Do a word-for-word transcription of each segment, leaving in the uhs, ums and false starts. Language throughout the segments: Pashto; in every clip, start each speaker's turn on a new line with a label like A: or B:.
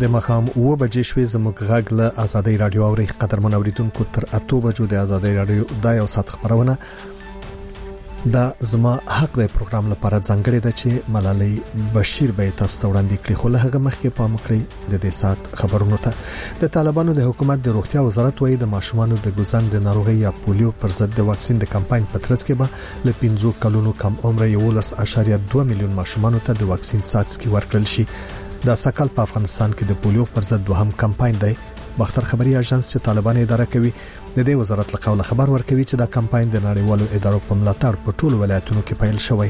A: د مخام و بجې شوې زموږ غږ له آزادۍ رادیو اوري قدرمن اوریدونکو تر اته بجو د آزادۍ رادیو د یو سات خبرونه دا زما حق دی پروګرام لپاره ځانګړی ده چې ملالۍ بشیر به تاسو ته وړاندې کړي خو له هغه مخکې پام کړئ د دې سات خبرونو ته د طالبانو د حکومت د روغتیا وزارت وایي د ماشومانو د ګوزن د ناروغي یا پولیو پر ضد د واکسین د کمپاین په ترڅ کې به له پنځو کلونو کم عمر یولس اشاریه دوه میلیون ماشومانو ته د واکسین څاڅکي ورکړل شي دا سکهال په افغانستان کې د پولیو پر ضد دوهم کمپاین دی باختر خبري اژانس چې طالبان اداره کوي د دې وزارت له قوله خبر ورکوي چې دا کمپاین د نړیوالو ادارو په ملاتړ په ټولو ولایتونو کې پیل شوی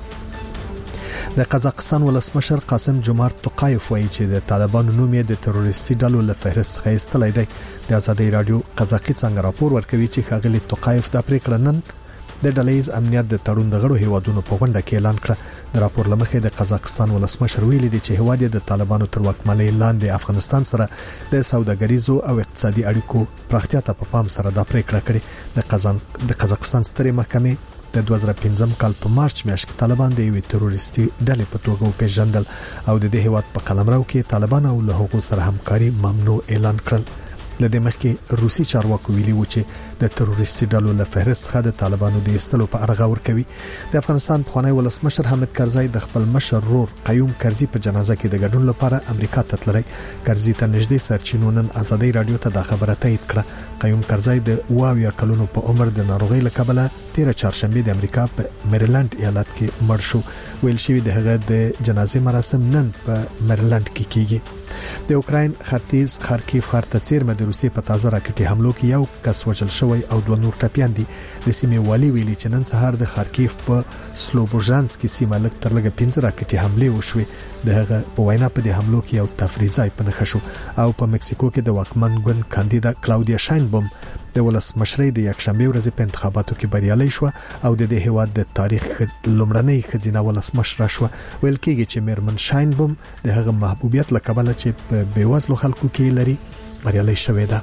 A: د قزاقستان ولسمشر قاسم جومارت توقایف وایي چې د طالبانو نوم یې د تروریستي ډلو له فهرست څخه ایستلی دی د آزادۍ رادیو قزاقي څنګه راپور ورکوي چې ښاغلي توقایف د پریکړه نن د ډلهیز امنیت د تړون د غړو هیوادونو په غونډه کې اعلان کړ د راپور لمخې د قزاقستان ولسمشر ویلي دی چې هیواد د طالبانو تر واکمنۍ لاندې افغانستان سره د سوداګریزو او اقتصادي اړیکو پراختیا ته په پام سره دا پریکړه کړې د قزان د قزاقستان سترې محکمې د دوه زره پنځم کال په مارچ میاشت کې طالبان د یوې تروریستي ډلې په توګه وپیژندل او د دې هیواد په قلمرو کې طالبان او له هغو سره همکاري ممنوع اعلان کړل لدې مخکې روسي چارواکو ویلي و چې د تروریستي ډلو له فهرست څخه د طالبانو د ایستلو په اړه غور کوي د افغانستان پخوانی ولسمشر حامد کرزی د خپل مشر رور قیوم کرزی په جنازه کې د ګډون لپاره امریکا ته تللی کرزی ته نږدې سرچینو نن آزادۍ رادیو ته دا خبره تایید کړه قیوم کرزی د واویا کلونو په عمر د ناروغۍ له کبله تیر چهارشنبه د امریکا په میریلند ایالت کې مړ شو ویل شوی د هغه د جنازې مراسم نن په میریلند کې کیږي د اوکراین ختیځ خارکیف ښار ته څیرمه د روسي په تازه راکټي حملو کې یو کس وژل شوی او دوه نور ټپیان دي د سیمې والی ویلي چې نن سهار د خارکیف په سلوبوژانسکي سیمه لک تر لګ پنځه راکټي حمله وشوه د هغه په وینا په دې حملو کې یو تفریح ځای په نښه شو او په مکسیکو کې د واکمن ګوند کاندیدا کلاودیا شاینبوم د ولسمشرۍ د یکشنبه ورځې په انتخاباتو کې بریالي شو او د دې هیواد د تاریخ لومړنۍ خزینه ولسمشره شو ویل کېږي چې میرمن شاینبوم د هغه محبوبیت لکبله چې په بیوزلو خلکو کې لري بریالي شوې ده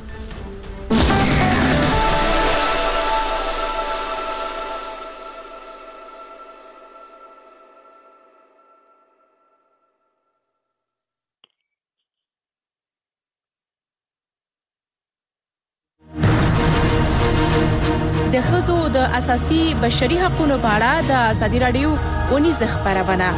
B: د ښځو د اساسي بشري حقوقو په اړه د آزادۍ رادیو ونیزه خبرونه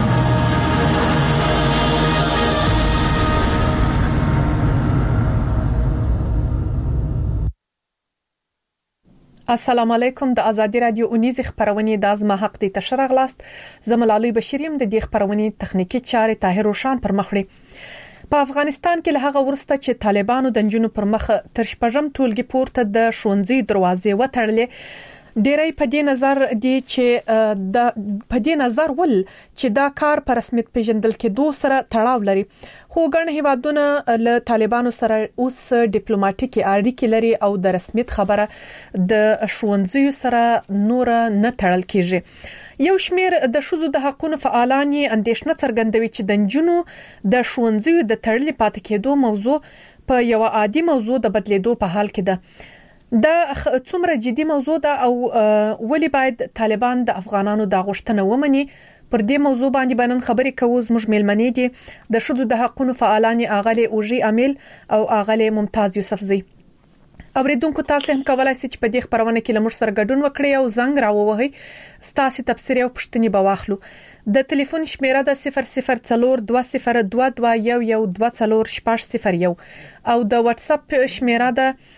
C: السلام علیکم د آزادۍ رادیو ونیزه خبرونه د ازما حق دي تشرغلاست زملالي بشریم د دې خبرونه تخنیکی چارې طاهر روشان پر مخړي په افغانستان کې له هغه ورسته چې طالبانو د جنونو پر مخ تر شپږم ټولګي پورته د شونځي دروازې وتړلې ډېری په دې نظر دي چې د په دې نظر ول چې دا کار په رسمیت پیژندل کې دوه سره تړاو لري خو ګڼ هیوادونه له طالبانو سره اوس ډیپلوماټیکي اړیکې لري او د رسمیت خبره د شونځي سره نور نه تړل کیږي یو شمیر د شوزو د حقوقو فعالان اندیشنه څرګندوي چې د جنونو د شونځي د تړلې پاتې کېدو موضوع په یو عادي موضوع د بدلیدو په حال کې ده دا څومره جدي موضوع ده او ولی باید طالبان د افغانانو د غوښتنه ومني پر دې موضوع باندې باندې خبرې کوو زموږ ملمنې دي د شوزو د حقوقو فعالان اغلی اوجي امیل او اغلی ممتاز یوسفزی اوریدونکو تاسو هم کولای شئ چې په دې خبرونه کې لمر سره ګډون وکړئ او زنګ راووهئ ستاسو تفسیر او پښتني بواخلو د ټلیفون شمیره د صفر صفر څلور دوه صفر دوه دوه یو یو دوه څلور شپږ صفر یو او د واتس اپ شمیره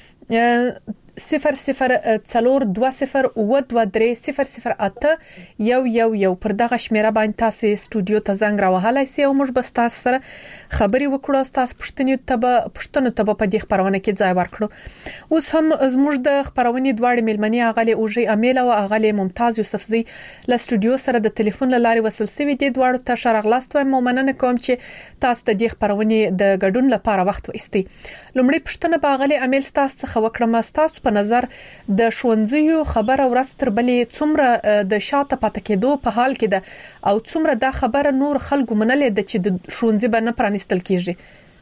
C: د صفر صفر څلور دوه صفر او دوه درې صفر صفر اته یو یو یو پر دغه شمیره باندې تاسو استودیو ته زنګ راوهلای شئ او موږ به تاسو سره خبري وکړو تاسو پښتني ته پښتنو ته په دې خبرونه کې ځای ورکړو اوس هم زموږ د خبرونې دواړه ملمنې اغلی اوجي امیل او اغلی ممتاز یوسفزی له استودیو سره د ټلیفون لارې وصل شوی دي دواړو ته شرغلاست وایم مومننه کوم چې تاسو د دې خبرونې د ګډون لپاره وخت وایستئ لومړی پښتنه په اغلی امیل تاسو څخه وکړم تاسو په نظر د شونځیو خبره ورځ تر بلې څومره د شاته پاتې کېدو په حال کې ده او څومره دا خبره نور خلکو منلې ده چې د شونځي باندې پرانستل کیږي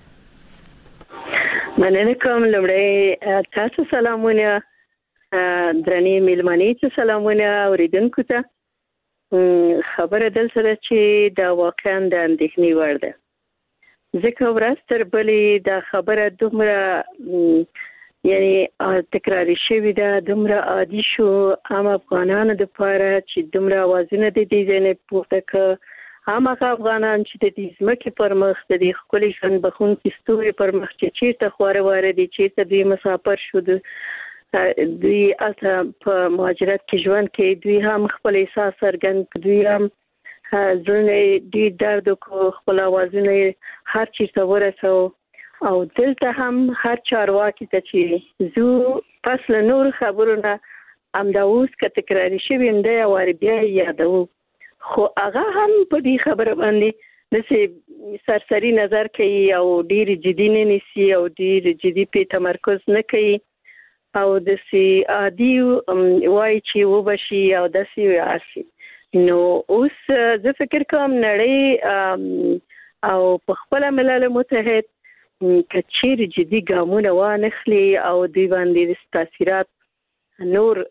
D: مننه کوم لمړی تاسو سلامونه درنې ملمنې ته سلامونه اوریدونکو ته خبره دل سره چې دا واقعا د اندېښنې وړ ده ځکه ورځ تر بلې دا خبره دومره یعنی تکراری شوې ده، دومره عادي شو عام افغانانو لپاره چې دومره اوازونه د دې ځنه پورته ک عام افغانان چې د دې ځمکې پر مخ د دې خپل ژوند بخونکي ستوري پر مخ چې چیرته خواره واره دي، چیرته دوی مسافر شو، دوی اته په مهاجرت کې ژوند کې دوی هم خپل احساس څرګند، دوی هم ځنه دې درد کو خپل اوازونه هر چیرته ورسو او دلته هم هر چارواکي ته چې زو پس له نور خبرونه امدا اوس که تکراری شوی هم دی او بیا یادو، خو هغه هم په دې خبره باندې د سرسری نظر کوي او ډیر جدي نه نیسي او ډیر جدي په تمرکز نه کوي او د سي عادي وای چې وبشي او د سي واسي. نو اوس زه فکر کوم نړۍ او په خپل ملل متحد کچیر جدي ګامونه وانخلي او دوی باندې تاثیرات نور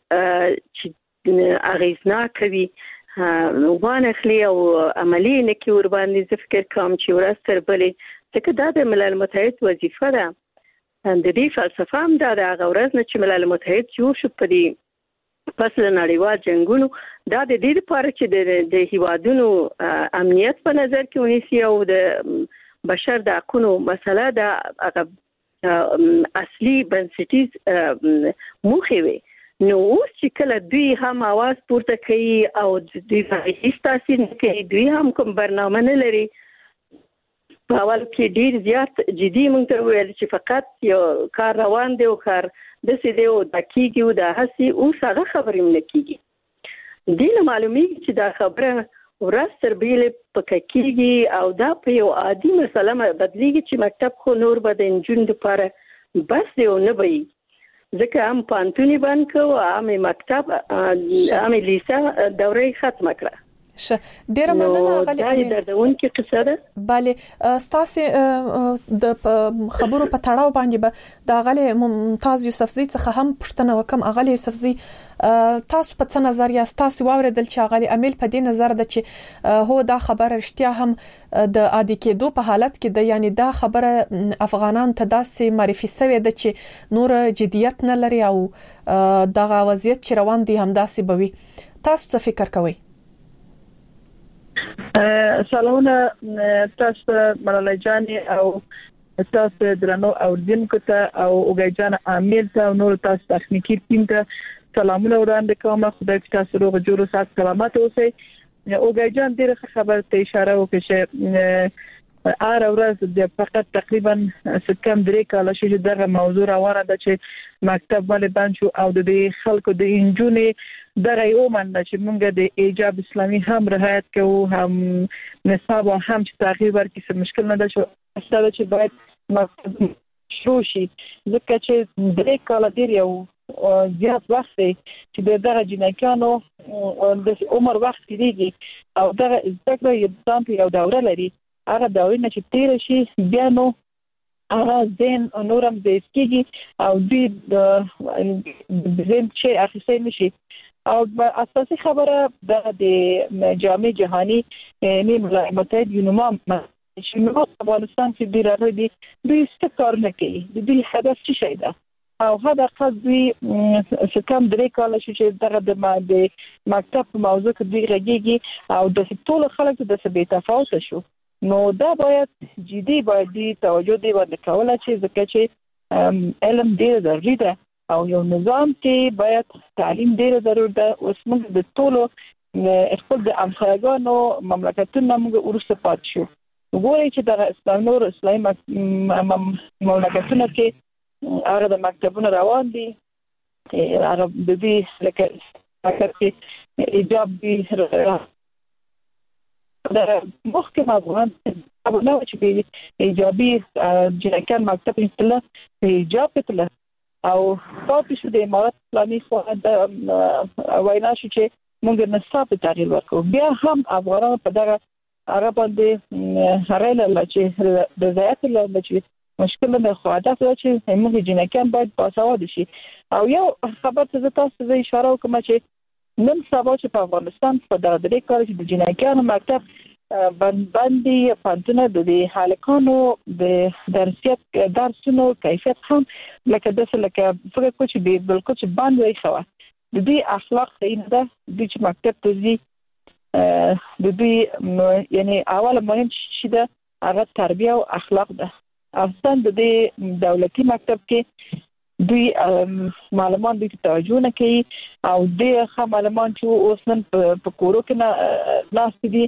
D: چې اغیزناک وي وانخلي او عملی نه کې ور باندې زه فکر کوم چې ورځ تر بلې ځکه دا د ملل متحد وظیفه ده، د دې فلسفه هم دا د هغه ورځ نه چې ملل متحد جوړ شو په دې پس له نړیوال جنګونو، دا د دې لپاره چې د هیوادونو امنیت په نظر کې ونیسي او د بشر د حقوقو مسله د اصلي بنسټیز موخه وي. نو اوس چې کله دوی هم आवाज پورته کوي او دوی هیڅ تاثیر نه کوي، دوی هم کوم برنامه نه لري، په اول کې ډیر زیات جدي مونږ ته ویل چې فقط یو کار روان دی او کار د سې دی او د کیږي او د هسي اوس هغه خبرې نه کیږي. دې معلومیږي چې دا خبره ورځ تر بلې پکې کیږي او دا په یو عادي مسله بدلیږي چې مکتب خو نور به د انجون لپاره بس دی او نه وي، ځکه هم پانتونی بند کو عام مکتب عام لیسا دوره ختمه کړه.
C: ش ډیره مننه غالي
D: دا دردون کې قصه ده.
C: bale ستاسو د خبرو په تړاو باندې به د غالي ممتاز یوسفزي څخه هم پښتنه وکم. غالي یوسفزي تاسو په څه نظر یا تاسو واوریدل چې غالي امیل په دې نظر ده چې هو دا خبره رښتیا هم د عادي کېدو په حالت کې ده، یعنی دا خبره افغانان ته داسې معرفي شوی ده چې نور جديت نه لري او دغه وضعیت چې روان دي هم داسې بوي. تاسو څه فکر کوئ؟
E: سلامونه تاسو ملالۍ جان او تاسو درنو او دینکو ته او اوګای جان عامل ته او نور تاسو تخنیکی ټیم ته سلامونه وړاندې کوم. خدای دې تاسو روغ جوړ او سات سلامت اوسئ. اوګای جان ډیره خبر ته اشاره وکړه چې ار ورځ د فقط تقریبا سکم درې کال چې دغه موضوع راوړه د چې مکتب ولې بند شو او د خلکو د انجونې دغه یو مننه چې موږ د ایجاب اسلامي هم رعایت کوو، هم نصاب او هم چې تغییر ورکړي څه مشکل نه ده چې ستاسو چې باید مکتب شروع شي، ځکه چې درې کال ډیر یو زیات وخت دی چې دغه جنکانو د عمر وخت کېږي او دغه ذکر یو ځان یو دوره لري، هغه دوره نه چې تیر شي بیا نو هغه زین نورم د سکیږي او دوی د زین چې اخیستل نشي. او اساسي خبره د جامع جهانی نیم متحد یونما چې نو افغانستان کې ډیر راځي دوی څه کار نه کوي، دوی هدف څه شي ده او هدا قصد دوی څکم درې کال چې دغه د مکتب په موضوع کې دوی راګيږي او د ټول خلکو د څه به تفاوت شو. نو دا باید جدي باید دی توجه دی باندې کوله چې ځکه چې علم ډیر ضروري ده او یو نظام کې باید تعلیم ډیر ضروري ده. اوس موږ د ټولو خپل د امخاګانو مملکتونو موږ ورسته پات شو. وګورئ چې د اسلام نور اسلامي مملکتونو کې هغه د مکتبونو روان دي، هغه د دې لکه ایجاب دي د محکمه افغان او نو چې به ایجابي جنکان مکتب انستله ایجاب کتله او پاتې شو د امارات اسلامي خو د وینا شو چې موږ نصاب تغییر ورکو. بیا هم افغانان په دغه هغه باندې هغه له چې د ځایت له چې مشکل نه خو هدف دا چې موږ جنکان باید باسواده شي. او یو خبر ته تاسو زه اشاره وکم چې نن سبا چې په افغانستان په دغه درې کال چې د جنکانو مکتب باندې پانتونه د حالکانو د درسیت درسونو کیفیت هم لکه د څه لکه فکر کوم چې د بلکې چې باندې خو د دې اخلاق صحیح ده د چې مکتب ته ځي د دې یعنی اول مهم شي ده هغه تربیه او اخلاق ده. اصلا د دې دولتي مکتب کې دوی معلومات دوی توجه نه کوي او د ښه معلومات چې اوس نن په کورو کې ناس دي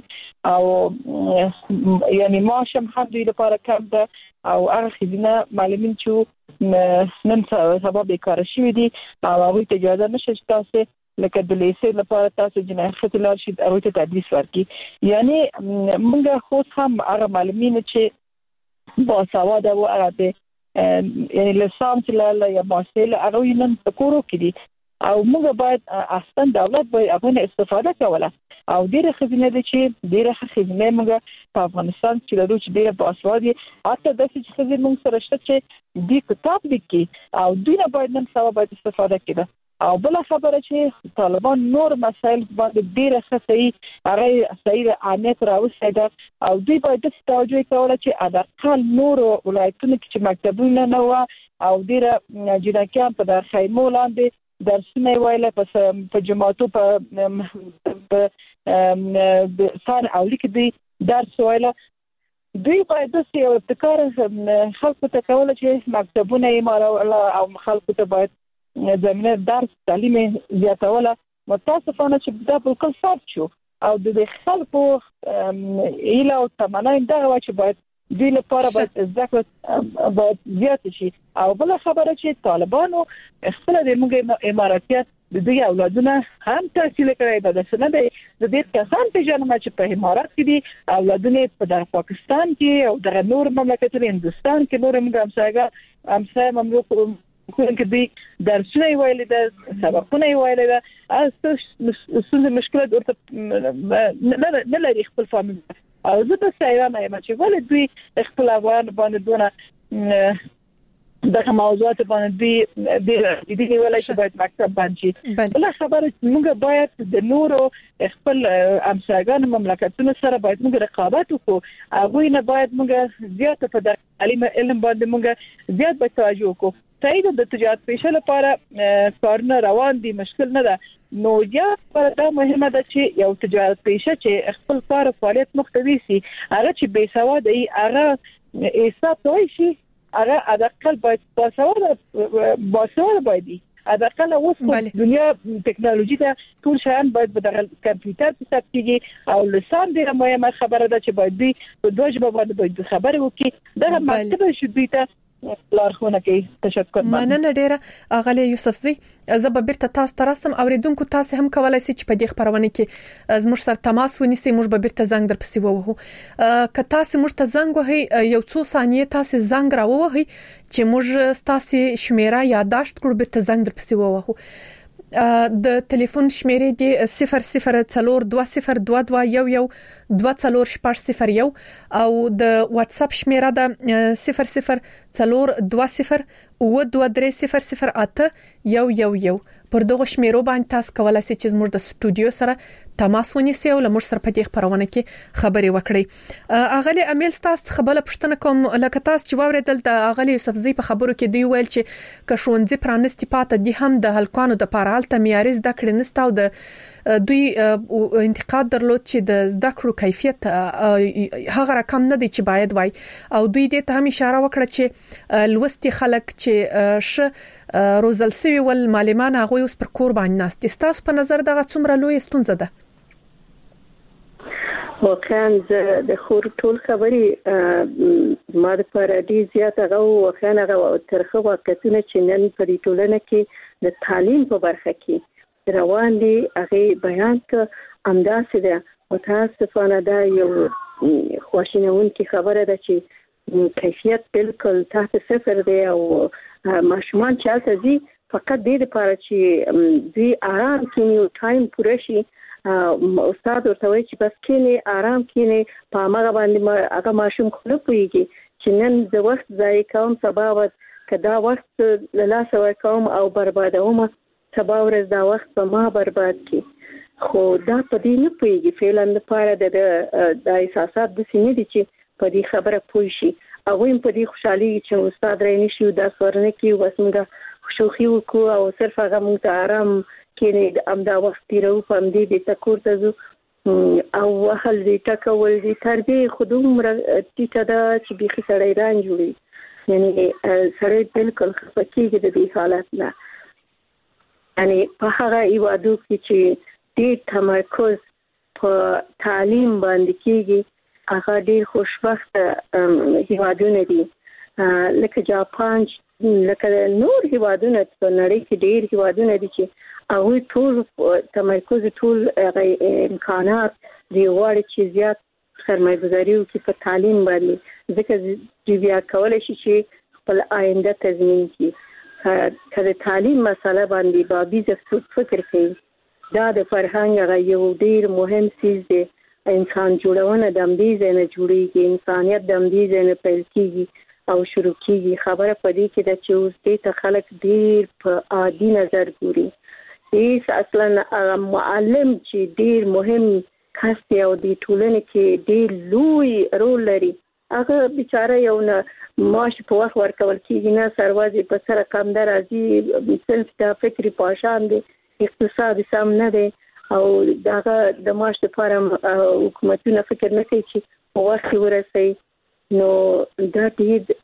E: او یعنی ماشم هم دوی لپاره کم ده او هغه خزینه معلومین چې نن سبا بیکاره شوي دي او هغوی ته اجازه نشته چې تاسو لکه د لیسې لپاره تاسو جنایت خطلار شي هغوی ته تدریس ورکړي. یعنی موږ خود هم هغه معلومین چې باسواده و هغه یعنی لسانس لاله یا ماسل هغه نن په کورو کې دي او موږ باید اصلا دولت باید هغه استفاده کوله او ډیره خزینه دي چې ډیره خزینه موږ په افغانستان کې لرو چې ډیره باسواده حتی د څه خزینه موږ سره شته چې د کتاب لیکي او دوی نه باید نن سبا باید استفاده کړي. او بل خبره چې طالبان نور مسایل باندې ډیره خصي هغه صحیح اهمیت راوستي او دوی باید د توجه کوله چې اډقل نور ولایتونو کې چې مکتبونه نه و او ډیره جنکیان په د خیمو لاندې درسونه ویل په جماعتو په سان او لیک دی درس ویل. دوی باید د یو ابتکار خلکو ته کوله چې مکتبونه یې مارول او خلکو ته باید زمینه درس تعلیم زیاتوله. متاسفانه چې دا بالکل ثابت شو او د خلکو ایله او تمنا دغه و چې باید دوی لپاره باید ذکر باید زیات شي. او بل خبره چې طالبانو خپل د موږ اماراتیت د دې اولادونه هم تحصیل کړی دا څه نه دی د دې کسان په جنم چې په امارات کې دي اولادونه په پاکستان کې او د نور مملکتونو هندستان کې نور همسایه همسایه مملکت کې دي درسونه ویل دي سبقونه ویل دي اساس مشکلات ورته نه لري خپل فامیل او زه په سایرانه یم چې ولې دوی خپل افغان باندې دونه دغه موضوعات باندې د دې دی ویل چې باید مکتب باندې بل خبره موږ باید د نورو خپل امساګان مملکتونو سره باید موږ رقابت وکړو هغه نه باید موږ زیات په تعلیم علم باندې موږ زیات به توجه وکړو. صحیح د تجارت پیشه لپاره کارونه روان دي مشکل نه ده نو یا پر دا مهمه ده چې یو تجارت پیشه چې خپل کار فعالیت محتوي سي هغه چې بے سواد ای هغه حساب توي شي هغه اقل باید باسواده باسواده باید اقل اوس دنیا ټکنالوژي ته ټول شیان باید په دغه کمپیوټر په ثبت کیږي او لسان ډیره مهمه خبره ده چې باید دوی په دوه ژبه باندې خبرې وکړي دغه مکتب شوي ته لارښوونه کوي. تشکر.
C: مننه ډیره اغلی یوسف زی. زه به بیرته تاسو ته راسم اوریدونکو تاسو هم کولای شئ چې په دې خبرونه کې زموږ سره تماس ونیسئ موږ به بیرته زنګ در پسې ووهو که تاسو موږ ته زنګ وهئ یو څو ثانیې تاسو زنګ را ووهئ چې موږ تاسو شمیره یادداشت کړو بیرته زنګ در پسې ووهو. د ټلیفون شمیرې دی صفر صفر څلور دوه صفر دوه دوه یو یو دوه څلور شپږ صفر یو او د واتس اپ شمیره ده صفر صفر څلور دوه صفر او دوه درې صفر صفر اته یو یو یو. پر دغه شمیرو باندې تاسو کولای شئ چې زموږ د سټوډیو سره تماس ونیسئ او لمر سره په دې خبرونه کې خبرې وکړئ. اغلی امیل تاسو خبره پښتنه کوم لکه تاسو چې واوریدل د اغلی یوسف زی په خبرو کې دی ویل چې که شونځي پرانستی پاته دي هم د هلکانو د پارالته معیاري زده کړې نسته او د دوی انتقاد درلود چې د زده کړو کیفیت هغه رقم نه دی چې باید وای او دوی دې ته هم اشاره وکړه چې لوستي خلک چې ش روزل سوي ول معلمان هغه اوس پر کور باندې ناست. تاسو په نظر دغه څومره لوی ستونزه ده؟
D: واقعا د خور ټول خبري ما د پردي زیات هغه واقعا هغه ترخه واقعیتونه چې نن په دې ټولنه کې د تعلیم په برخه کې روان دي هغه بیان ک امداسه ده متاسفانه دا یو خواشینون کې خبره ده چې کیفیت بالکل تحت صفر دی او ماشومان چې تاسو زی فقط دې لپاره چې دوی آرام کینی او ټایم پوره شي استاد ورته وایي چې بس کینی آرام کینی په هغه باندې هغه ماشوم خو نه پوهیږي چې نن د وخت ضایع کوم سبا وخت کدا وخت له لاسه ورکوم او بربادوم سبا ورځ دا وخت په ما برباد کی خو دا په دې نه پوهیږي فعلا د پاره د د احساسات د سینې دي چې په دې خبره پوه شي او هم په دې خوشحالي چې استاد ریني شو دا سورنه کې وسمګه خوشوخي وکړو او صرف هغه مونږ ته آرام کې د امدا وخت تیرو په دې د تکور ته زو او هل دې ټکول دي تربیه خودم ټیټه دا چې به سړی ران جوړي یعنی سړی بالکل خپکیږي د دې حالت نه یعنی په هغه ایوادو کې چې دې تمرکز په تعلیم باندې کېږي هغه ډیر خوشبخته هیوادونه دي لکه جاپان لکه نور هیوادونه په نړۍ کې ډیر هیوادونه دي چې هغه ټول تمرکز ټول امکانات دی وړ چې زیات سرمایه‌گذاري وکړي په تعلیم باندې ځکه چې بیا کولای شي چې خپل آینده تضمین کړي کله تعلیم مسله باندې بابي ځکه فکر کوي دا د فرهنګ هغه یو ډیر مهم څیز دی انسان جوړونه د دې ځنه جوړیږي انسانيت د دې ځنه پیل کیږي او شروع کیږي خبره پدې کې د چې اوس دې ته خلک ډیر په عادي نظر ګوري هیڅ اصلا معلم چې ډیر مهم کس دی او د ټولنې کې ډیر لوی رول لري هغه بیچاره یو نه ماش په وخت ورکول کیږي نه سروازي په سره کم درازي سلف ته فکری پاشان دي اقتصاد سم نه دی او داغه د ماش لپاره حکومتونه فکر نه کوي چې په وخت ورسي نو دا دې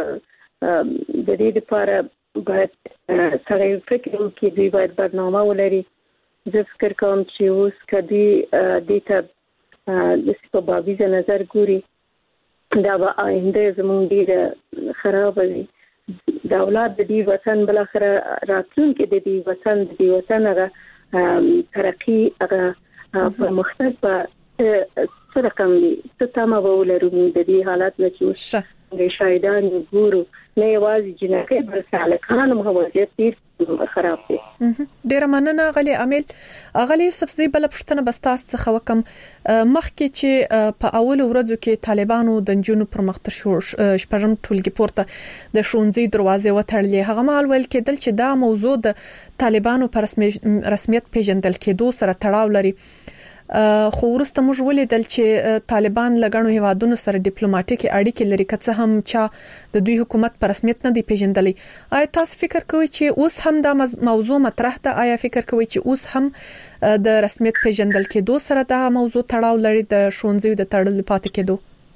D: د دې لپاره باید سره فکر وکړي دوی باید برنامه ولري زه فکر کوم چې اوس کدي د ته د څه بابي نظر ګوري دا به آینده زموږ ډیر خراب وي د اولاد د دې وطن بل اخر راتلونکي د دې وطن د دې وطن هغه ترقی هغه په مختلفه څه رقم دي څه تمه ولرو د دې حالت نه چې شاهدان ګورو نه یوازې جنکه بلکې الکان مهوجت ډیر خراب دي
C: ډیر مننه غلي عامل غلي یوسف زی بل پښتنه بستاس څخه وکم مخکې چې په اول ورځو کې طالبانو د جنونو پر مخ شو شپږم ټولګي پورته د شونځي دروازې وټړلې هغه مال ویل کېدل چې دا موضوع د طالبانو پر رسمیت پیژندل کېدو سره تړاو لري خو ورسته موږ ولیدل چې طالبان لګڼو هیوادونو سره ډیپلوماټیک اړیکې لري که څه هم چې د دوی حکومت پر رسمیت نه دی پیژندلې آیا تاسو فکر کوئ چې اوس هم دا موضوع مطرح ده آیا فکر کوئ چې اوس هم د رسمیت پیژندل کېدو سره دا موضوع تړاو لري د شونځي د تړل پاتې کېدو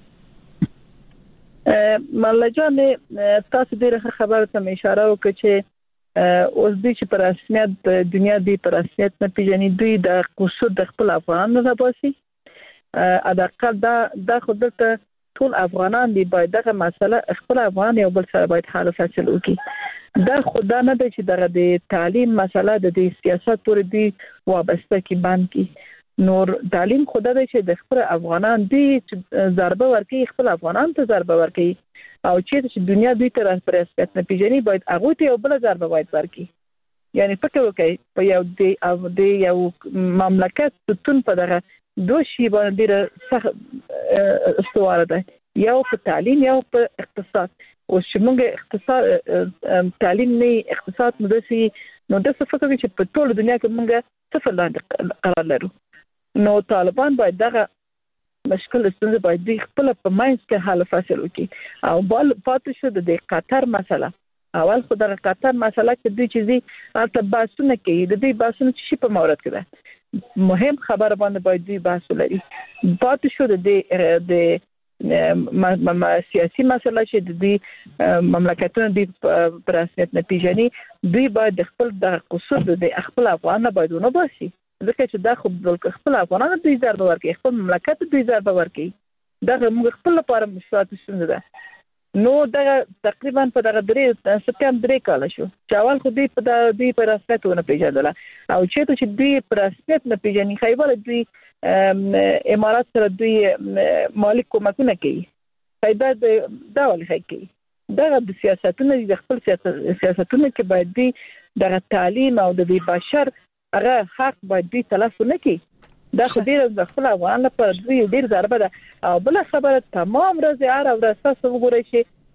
E: ملجان تاسو ډیره خبره ته اشاره وکړه چې اوس د چې پر رسمیت د دنیا دی پر رسمیت نه پیژني دوی د قصور د خپل افغانانو نه باسي اداقل دا د خود ته ټول افغانان دی باید دغه مسله خپل افغان یو بل سره باید حل فصل وکړي دا خدا نه دی چې دغه د تعلیم مسله د سیاست پورې دی وابسته کی باندې کی نور تعلیم خدا دی چې د خپل افغانان دی ضربه ورکړي خپل افغانان ته ضربه ورکړي او چې دنیا دوی ته رسمیت نه پیژني باید هغه ته یو بل ضربه باید ورکړي یعنی فکر وکړي په یو دی او دی یو مملکت ستون په دغه دوه شی باندې سخت استواره ده یو په تعلیم یو په اقتصاد او چې موږ اقتصاد تعلیم نه اقتصاد مدرسي نو د څه فکر چې په ټول دنیا کې موږ صفر لاندې قرار لرو نو طالبان باید دغه مشکل ستونزه باید د خپل په ماینس کې حل فصل وکړي او بل پاتې شو د قطر مسله اول خو د قطر مسله کې د چیزي البته باسونه کوي د دې باسونه چې په مورد کې ده مهم خبره باندې باید دوی بحث ولري پاتې شو د د سیاسي مسله چې د دې مملکتونو د پر رسمیت نه پیژني دوی باید خپل د قصور د خپل افغان باید ونه باسي ځکه چې دا خو بلکې خپل افغانانو دوی ضربه ورکړي خپل مملکت دوی ضربه ورکړي دا موږ خپل لپاره مشکلات ستونزه ده نو دا تقریبا په دغه درې سپتمبر درې کال شو چې اول خو دوی په دوی په رسمیت ونه پیژندل او چې دوی په رسمیت نه پیژني خیبر دوی امارات سره دوی مالک کومکونه کوي پیدا دا ولې کوي دا د سیاستونو د خپل سیاستونو کې باید دوی د تعلیم او د بشر هغه حق باید دوی تلف نه کوي دا خو ډیر د خپل افغان لپاره دوی ډیر ضربه ده او بل خبره تمام ورځ هر ورځ تاسو وګورئ چې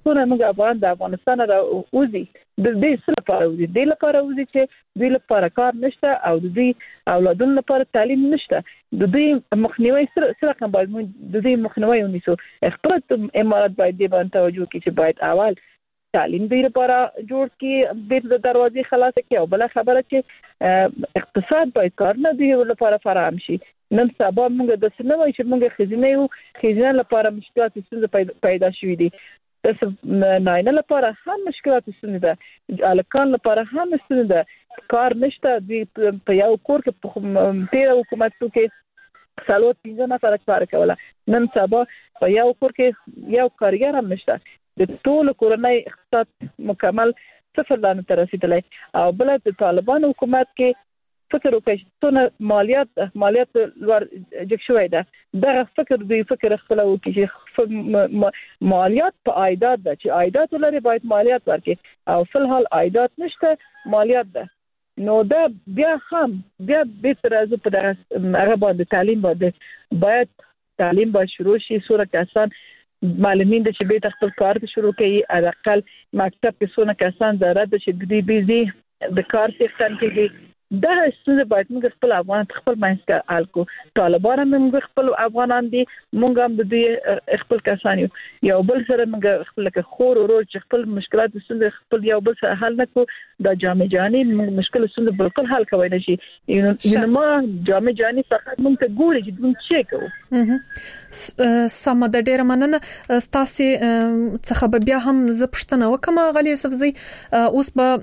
E: څونه موږ افغان د افغانستان را وځي د دې سره لپاره وځي د لپاره وځي چې د لپاره کار نشته او د دې اولادونو لپاره تعلیم نشته د دې مخنیوي سره سره کوم باید د دې مخنیوي ونیسو خپل امارات باید دې باندې توجه وکړي چې باید اول تعلیم دې لپاره جوړ کړي د دروازې خلاص کړي او بل خبره چې اقتصاد باید کار نه دی لپاره فراهم شي نن سبا موږ د سنوي چې موږ خزینه یو خزینه لپاره مشکلات څه پیدا شوې دي د ناینه لپاره هم مشکلات څه ده الکان لپاره هم څه ده کار نشته د په یو کور کې په تیر حکومت کې سالوت پنځه نفر کار کوله نن سبا په یو کور کې یو کارګر هم نشته د ټول کورنۍ اقتصاد مکمل صفر لاندې ته رسیدلی او بل د طالبان حکومت کې فکر وکړي چې مالیات مالیات لوړ جګ شوی ده دغه فکر دی فکر خپل وکړي چې مالیات په عایدات ده چې عایدات لري باید مالیات ورکړي او فل حال عایدات نشته مالیات ده نو دا بیا هم بیا به تر ازو په دغه هغه باندې تعلیم باندې باید تعلیم باید شروع شي سوره کسان معلمین د چې به خپل کار شروع کړي على الاقل مکتب کې سونه کسان ضرورت چې د دې بيزي د کار سیستم کې دا څه باید موږ خپل افغان خپل مینسکا الکو طالبان موږ خپل افغانان دي موږ هم د دې خپل کسان یو بل سره موږ خپل کې خور او ورور چې خپل مشکلات څنګه خپل یو بل سره حل نکو د جامع جاني مشکل څنګه بالکل حل کوي نشي یو ما جامع جاني فقط موږ ته ګوري چې موږ څه کوو
C: سم د ډیر مننه ستاسو څخه بیا هم ز پښتنه وکم غلی یوسفزی اوس به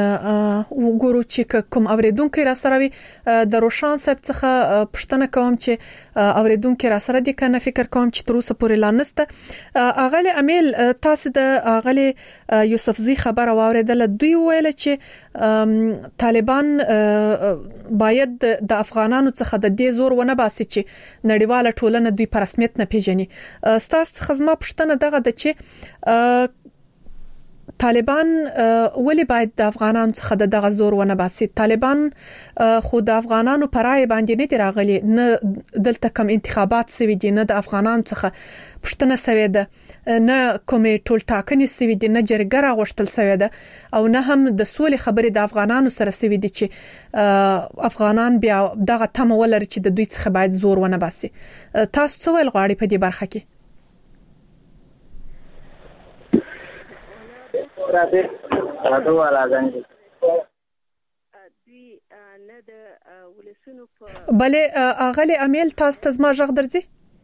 C: وګورو چې کوم اوریدو کې را سره وي د روشان صاحب څخه پښتنه کوم چې اوریدونکو را سره د کنه فکر کوم چې تر اوسه پورې لانسته اغلی امیل تاسو د اغلی یوسفزی خبر اوریدل دوی ویل چې طالبان باید د افغانانو څخه د دې زور ونه باسي چې نړیواله ټولنه دوی په رسمیت نه پیژني تاسو خدمت پښتنه دغه د چې طالبان ولی باید د افغانانو څخه دغه زور ونه باسي طالبان خو د افغانانو پرای باندې نه راغلي نه دلته کوم انتخابات سوي دي نه د افغانانو څخه پښتنه سوي ده نه کومې ټول ټاکنې سوي دي نه جرګه راغشتل سوي ده او نه هم د سولې خبرې د افغانانو سره سوي دي چې افغانان بیا دغه تمه ولري چې د دوی څخه باید زور ونه باسي تاسو څه ویل غواړئ په دې برخه کې
D: راځو راځم دوی نه د ولسونو په
C: بله اغلی امیل تاسو ته زما ژغ درځي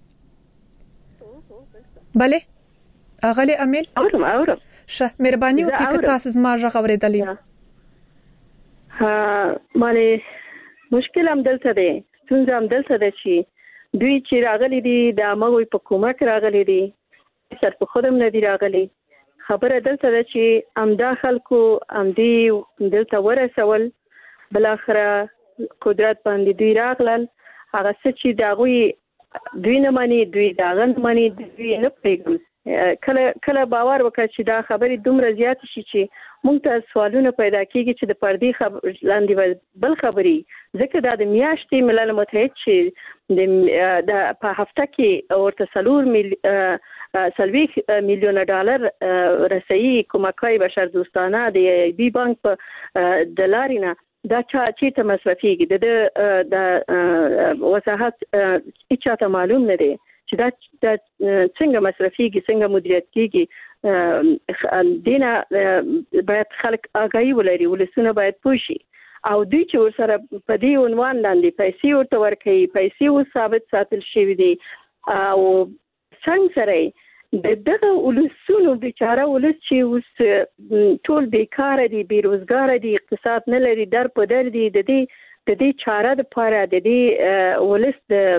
C: بله اغلی امیل
D: اورم اورم
C: شه مهرباني وکړئ که تاسو زما ژغ اورېدلې
D: ها مالې مشکل هم دلته دی څنګه هم دلته دی چې دوی چې راغلي دي د امغوی په کومک راغلي دي سر په خودم نه دي راغلي خبره دلته ده چې امدا خلکو امدي دلته ورسول بل اخره قدرت باندې دوی راغلل هغه څه چې داغوی دوی نه مانی دوی داغه نه مانی دوی نه پیګم کله کله باور وکړ چې دا خبرې دومره زیات شي چې موږ ته سوالونه پیدا کیږي چې د پردي خبر لاندې بل خبري ځکه دا د میاشتې ملل متحد چې د په هفته کې ورته سلور مل سلويخ میلیون ډالر رسېي کومکای بشر دوستانه د بي بانک په دلارینا دا چا چې ته مصرفيږي د د وساحت اچاته معلوم نه دی چې دا څنګه مصرفيږي څنګه مدیریت کیږي دینه باید خلک آگاهي ولري ولسونه باید پوښي او دوی چې ورسره په دې عنوان لاندې پیسې ورته ورکړي پیسې و ثابت ساتل شوی دي او څنګه سره دغه ولسونو بیچاره ولس چې اوس ټول بیکاره دي بیروزګار دي اقتصاد نه لري در په در دي د دې د دې چاره د پاره د دې ولس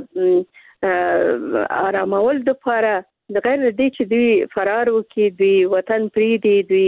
D: د آرامول د پاره د غیر دې چې دوی فرار وکړي دوی وطن پری دي دوی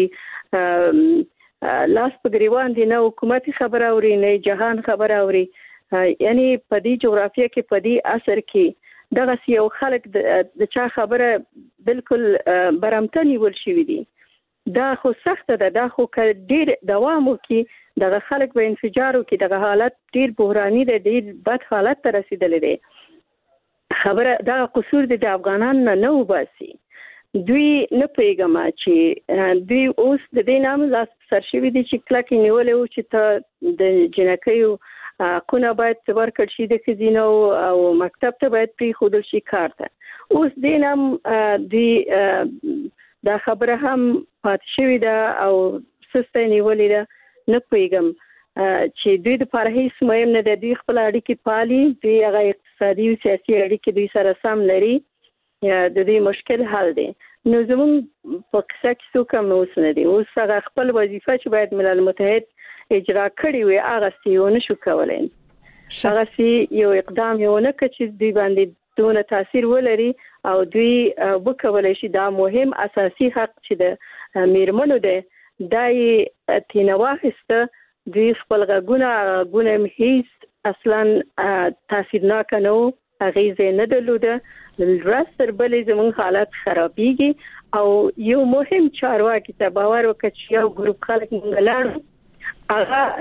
D: لاس په ګریوان دي نه حکومتي خبره اوري نه جهان خبره اوري یعنی په دې جغرافیه کې په دې اثر کې دغه یو خلک د چا خبره بالکل برمته نیول شوی دي دا خو سخت ده دا خو ډیر دوام وکي دغه خلک به انفجار وکي دغه حالت ډیر بحراني ده ډیر بد حالت ته رسیدلی دی خبره دا قصور دي د افغانان نه نه وباسي دوی نه پیغام چې دوی اوس د دې نام لاس سرشوي دي چې کله کې نیولې و چې ته د جنکیو قونه باید ورکړ شي د خزینو او مکتب ته باید پری خودل شي کارته اوس دې نام دی دا خبره هم پات شوی ده او سسته نیولې ده نه پیغام چې دوی د پرهیس مهم نه د دوی خپل اړیکې پالي دوی هغه اقتصادي او سیاسي اړیکې دوی سره سم لري د دې مشکل حل دی نو زموږ په کیسه کې څه کوم اوس نه دی اوس هغه خپل وظیفه چې باید ملل متحد اجرا کړی وي هغه سیونه شو کولای هغه سی یو اقدام یو نه کچې دی باندې دونه تاثیر ولري او دوی وکولای شي دا مهم اساسي حق چې د میرمنو دی دای تینواخسته دوی خپل غوونه غوونه هیڅ اصلا تاثیر نه غیزه نه درلوده لرستر بلې زمون حالت خرابېږي او یو مهم چارواکي ته باور وکړي چې یو ګروپ خلک مونږ لاړو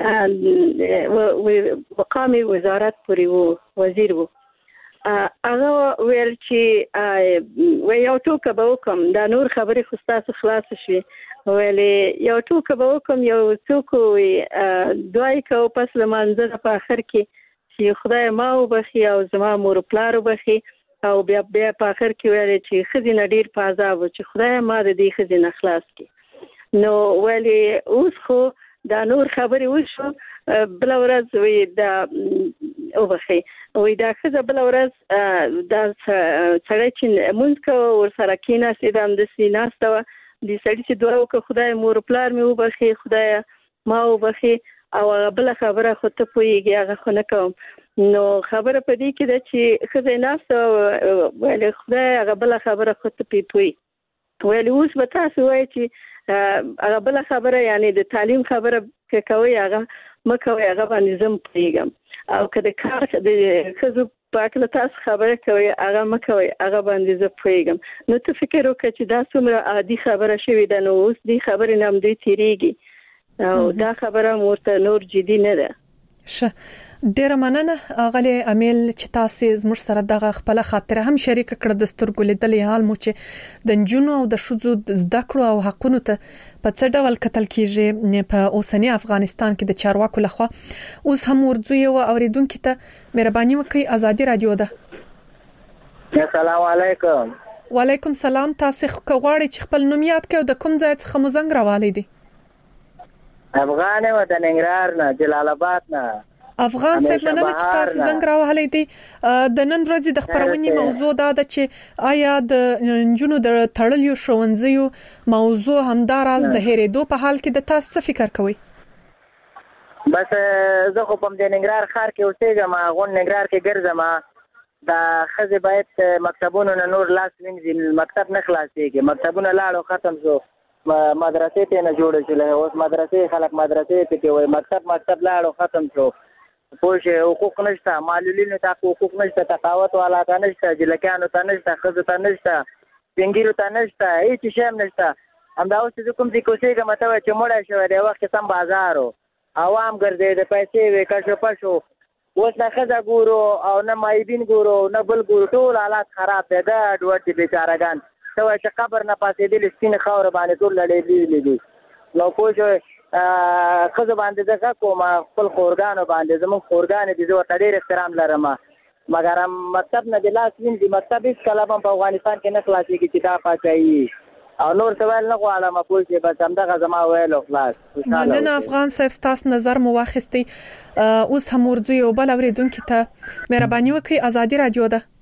D: هغه مقام وزارت پورې وو وزیر وو هغه ویل چې و یو ټوکه به وکم دا نور خبرې خو تاسو خلاص شي ویلې یو ټوکه به وکم یو څوک دوی کو پس لمانځه په اخر کې چې خدای ما وبخي او زما مور پلار وبخي او بیا بیا په اخر کې ویل چې خزینه ډیر په عذاب چې خدای ما د دې خزینه خلاص کړي نو ویلې اوس خو دا نور خبرې وشو بل ورځ وی دا وبخي وی دا خزه بل ورځ دا سړی چې مونږ کو ور سره کینا سیدم د سیناسته د سړی چې دعا وکړه خدای مور پلار مې وبخي خدای ما وبخي او بل خبره خو ته پويږي هغه خو نه کوم نو خبره پدې کې ده چې خزه ناس ولې خدای هغه بل خبره خو ته پوي ولې اوس به تاسو وایي چې هغه بل خبره یعنی د تعلیم خبره کوي هغه مکوي هغه باندې زم پويګم او کله کار د خزو پاکله تاسو خبره کوي هغه مکوي هغه باندې زه پويګم نو ته فکر وکړه چې دا څومره عادي خبره شوې ده نو اوس دې خبرې نام دوی تیریږي او دا خبره مرته نور جدي نه ده
C: شه ډیر مننه غلي امیل چې تاسو زموږ سره دغه خپل خاطره هم شریک کړ د سترګو لیدلې حال مو چې د جنونو او د شذو زده کړو او حقونو ته په څه ډول قتل کیږي په اوسنی افغانستان کې د چارواکو لخوا اوس هم ورځو یو اوریدونکو ته مهرباني وکړئ ازادي رادیو ده
F: السلام علیکم
C: وعلیکم سلام تاسو غواړئ چې خپل نوم یاد کړئ د کوم ځای څخه مو زنګ راوالي دي
F: افغان و د ننګرهار نه جلال آباد نه
C: افغان صاحب مننه چې تاسو زنګ راوهلې دي د نن ورځې د خبرونې موضوع دا ده چې آیا د جنونو د تړلیو شونځیو موضوع همداراز د هریدو په حال کې د تاسو څه فکر کوئ
F: بس زه خو په ننګرهار ښار کې اوسېږم غون ننګرهار کې ګرځم دا خزه باید مکتبونو نه نور لاس وینځي مکتب نه خلاصيږي مکتبونه لاړو ختم شو مدرسې ته نه جوړ شي له اوس مدرسې خلک مدرسې ته کوي مکتب مکتب لاړو ختم شو پوه حقوق نشته معلولینو ته حقوق نشته تقاوت والا ته نشته جلکانو ته نشته خزو ته نشته پنګیرو ته نشته هیڅ شی نشته همدا اوس چې کوم ځای کوڅه مته چې مړ شو د وخت سم بازارو عوام ګرځي د پیسې وکړ پښو اوس نه خزه ګورو او نه مایبین ګورو نه بل ګورو ټول حالات خراب دي دا ډوړتي بیچارهګان ته چې قبر نه پاتې دي لسپین خاور باندې ټول لړې دي نو کوم خزه باندې ځکه کوم خپل خورګانو باندې زمون خورګان دي زه ډېر احترام لرم مګر مکتب نه د لاس وینځي مکتب هیڅ کله په افغانستان کې نه خلاصيږي چې دا پاتایي او نور سوال نه غواړم په څه بس همدغه زما ویل خلاص
C: مننه افغان صاحب تاسو نظر مو واخیستي اوس هم ورځو یو بل اوریدونکو ته مهرباني وکړئ ازادي رادیو ده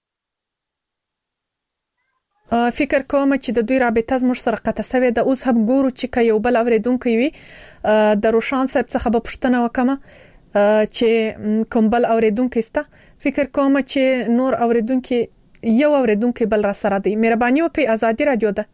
C: فکر کوم چې د دوی رابطه زموږ سره قطع شوې ده اوس هم ګورو چې یو بل اوریدونکو وي د روشان صاحب څخه به پوښتنه وکم چې کوم بل اوریدونکو است فکر کوم چې نور اوریدونکو یو اوریدونکو بل را سره دی مهرباني وکړئ ازادي رادیو ده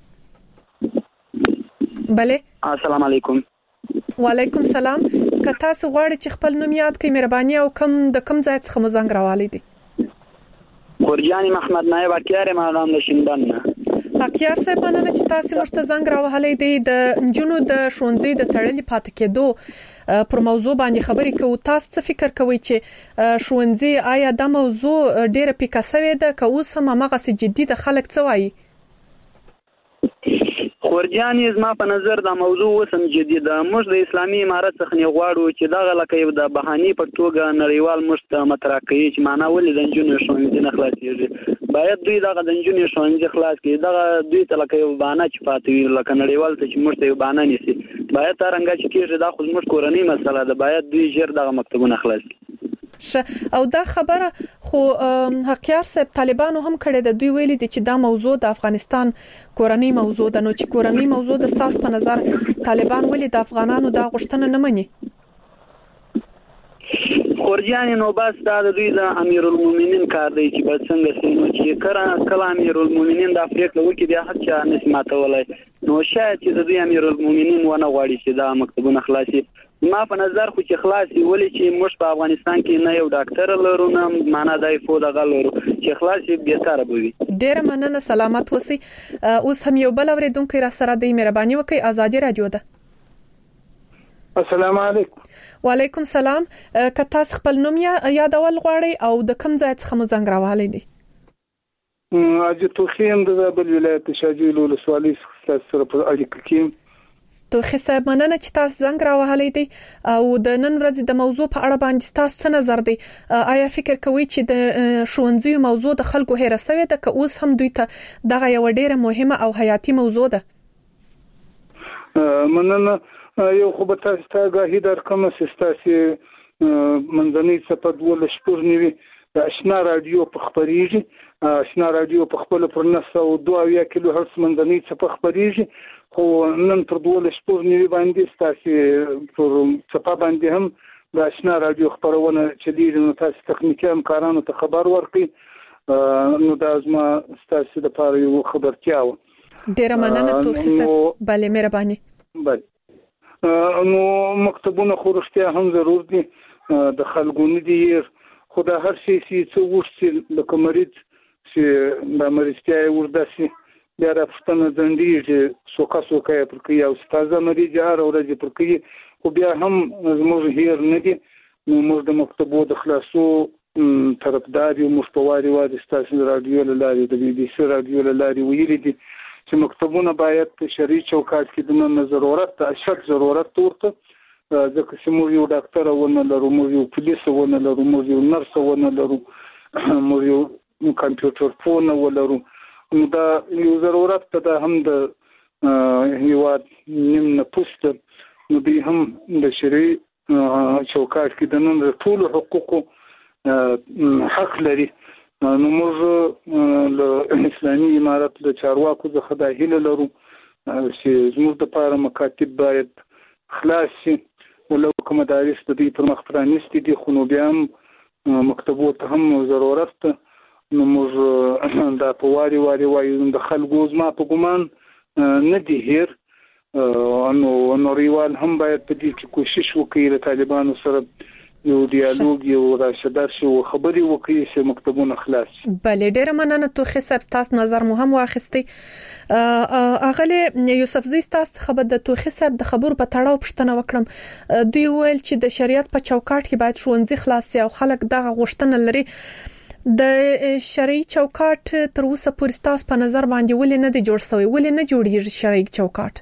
C: بله
G: السلام علیکم
C: وعلیکم سلام که تاسو غواړئ چې خپل نوم یاد کړئ مهرباني او کوم د کوم ځای څخه مو زنګ راوالي دي
G: خورجانی محمد نایب اکیار مالام د شیندان نه
C: اکیار صاحب مننه چې تاسو مرته زنګ راوهلې دي د جنونو د شونځې د تړلې پاتې کېدو پر موضوع باندې خبرې کوو تاسو څه فکر کوئ چې شونځې آیا د موضوع ډیره پیکاسوي ده که اوس هم هغه سي جدي د خلک څه وایي
G: خورجانې زما په نظر دا موضوع وسم جديد ده. موږ د اسلامي امارت څخه نه غواړو چې دغه لکه یو د بهاني په توګه نړیوال مشت مطرح کوي چې معنا ولې د جنونو ښوونځي نه خلاصيږي. باید دوی دغه د جنونو ښوونځي خلاص کړي. دغه دوی ته لکه یو بهانه چې پاتې وي لکه نړیوال ته چې موږ ته یو بهانه نیسي. باید ترنګ چې کېږي دا خو موږ کورنۍ مسله ده. باید دوی ژر دغه مکتبونه خلاص کړي.
C: او دا خبره خو حقیار صاحب طالبانو هم کړي د دوی ویلي دي چې دا موضوع د افغانستان کورنۍ موضوع ده. نو چې کورنۍ موضوع د تاسو په نظر طالبان ولې د افغانانو دا غوښتنه نه مني؟
G: خورجانې نو بس دا د دوی د امیرالمؤمنین کار دی چې باید څنګه سي نو چې کله کله امیرالمؤمنین د افریقا وکي د حق چا نس ماتولای نو شاید چې د دوی امیرالمؤمنین ونه غواړي چې دا مکتبونه خلاصي. ما په نظر خو چې خلاصي ولې چې موږ په افغانستان کې نه یو ډاکټر لرو نه معنا دای فو دغه لرو چې خلاصي به تر بوي.
C: ډېر مننه سلامت اوسئ. اوس هم یو بل اوریدونکو را سره د مهرباني وکي آزادي رادیو ده.
H: السلام علیکم.
C: وعلیکم سلام. که تاسو خپل نوم یادول غواړئ او د کوم ځای څخه مو زنګ راوهلی دی؟
H: اجي توخیم د زابل ولایت شاجویل ولسوالۍ سره په اړیکه کې.
C: توخی صاحب مننه چې تاسو زنګ راوهلی دی او د نن ورځې د موضوع په اړه باندې تاسو څه نظر دی؟ آیا فکر کوئ چې د ښوونځیو موضوع د خلکو هېره شوې ده که اوس هم دوی ته دغه یو ډېره مهمه او حیاتي موضوع ده؟
H: مننه. یو خو به تاسو ته آګاهي درکړم چې تاسو منځنۍ څپه دولس شپږ نوي د اشنا رادیو په خبرېږي. اشنا رادیو په خپل پر نه سوه دوه اویا کیلو هرتز منځنۍ څپه خبرېږي خو نن پر دولس شپږ نوي باندې تاسو پر څپه باندې هم د اشنا رادیو خبرونه چلیږي نو تاسو تخنیکي همکارانو ته خبر ورکړئ. نو دا زما تاسو د لپاره یو خبرتیا و.
C: ډېره مننه توخی صاحب. بله مهرباني.
H: بله. نو مکتبونه خو رښتیا هم ضرور دي د خلکو نه دي خو دا هر شي چې څه وشي لکه مریض چې د مریضتیا یې ورداسي بیا راپوښتنه ځنډېږي سوکه سوکه یې پر کوي او تازه مریض یې هره ورځ پر کوي خو بیا هم زموږ هیر نه دي. نو موږ د مکتبو د خلاصو طرفدار یو. موږ په واري واري ستاسو رادیو له لارې د بي بي سي رادیو له لارې ویلي دي چې مکتبونه باید په شرعي چوکاټ کې د نن ضرورت ته اشد ضرورت ورته ځکه چې موږ یو ډاکټر ونه لرو موږ یو پولیس ونه لرو موږ یو نرس ونه لرو موږ یو کمپیوټر فون ولرو. نو دا یو ضرورت ته هم د هیواد نیم نفوس ته نو دوی هم د شرعي چوکاټ کې د نن ټول حقوقو حق لري. نو موږ له اسلامي امارت له چارواکو څخه دا هیله لرو چې زموږ لپاره مکاتب باید خلاص شي ولو کوم مدارس د دې پر مخ پرانیستي دي خو نو بیا هم مکتبو ته هم ضرورت ته. نو موږ دا په واري واري وایو د خلکو زما په ګمان نه دي هیر. نو نړیوال هم باید په دې کې کوشش وکړي له طالبانو سره یو ډیالوګ یو راشدار شو خبري وکړي چې مکتبونه خلاص.
C: بله ډېر مننه توخی صاحب. تاسو نظر مو هم واخیستی. اغلی یوسفزی تاسو خبر د توخی صاحب د خبرو په تړاو پوښتنه وکړم. دوی ویل چې د شریعت په چوکاټ کې باید ښوونځي خلاص شي او خلک دغه غوښتنه لري. د شرعي چوکاټ تر اوسه پورې تاسو په نظر باندې ولې نه دی جوړ شوی؟ ولې نه جوړیږي شرعي چوکاټ؟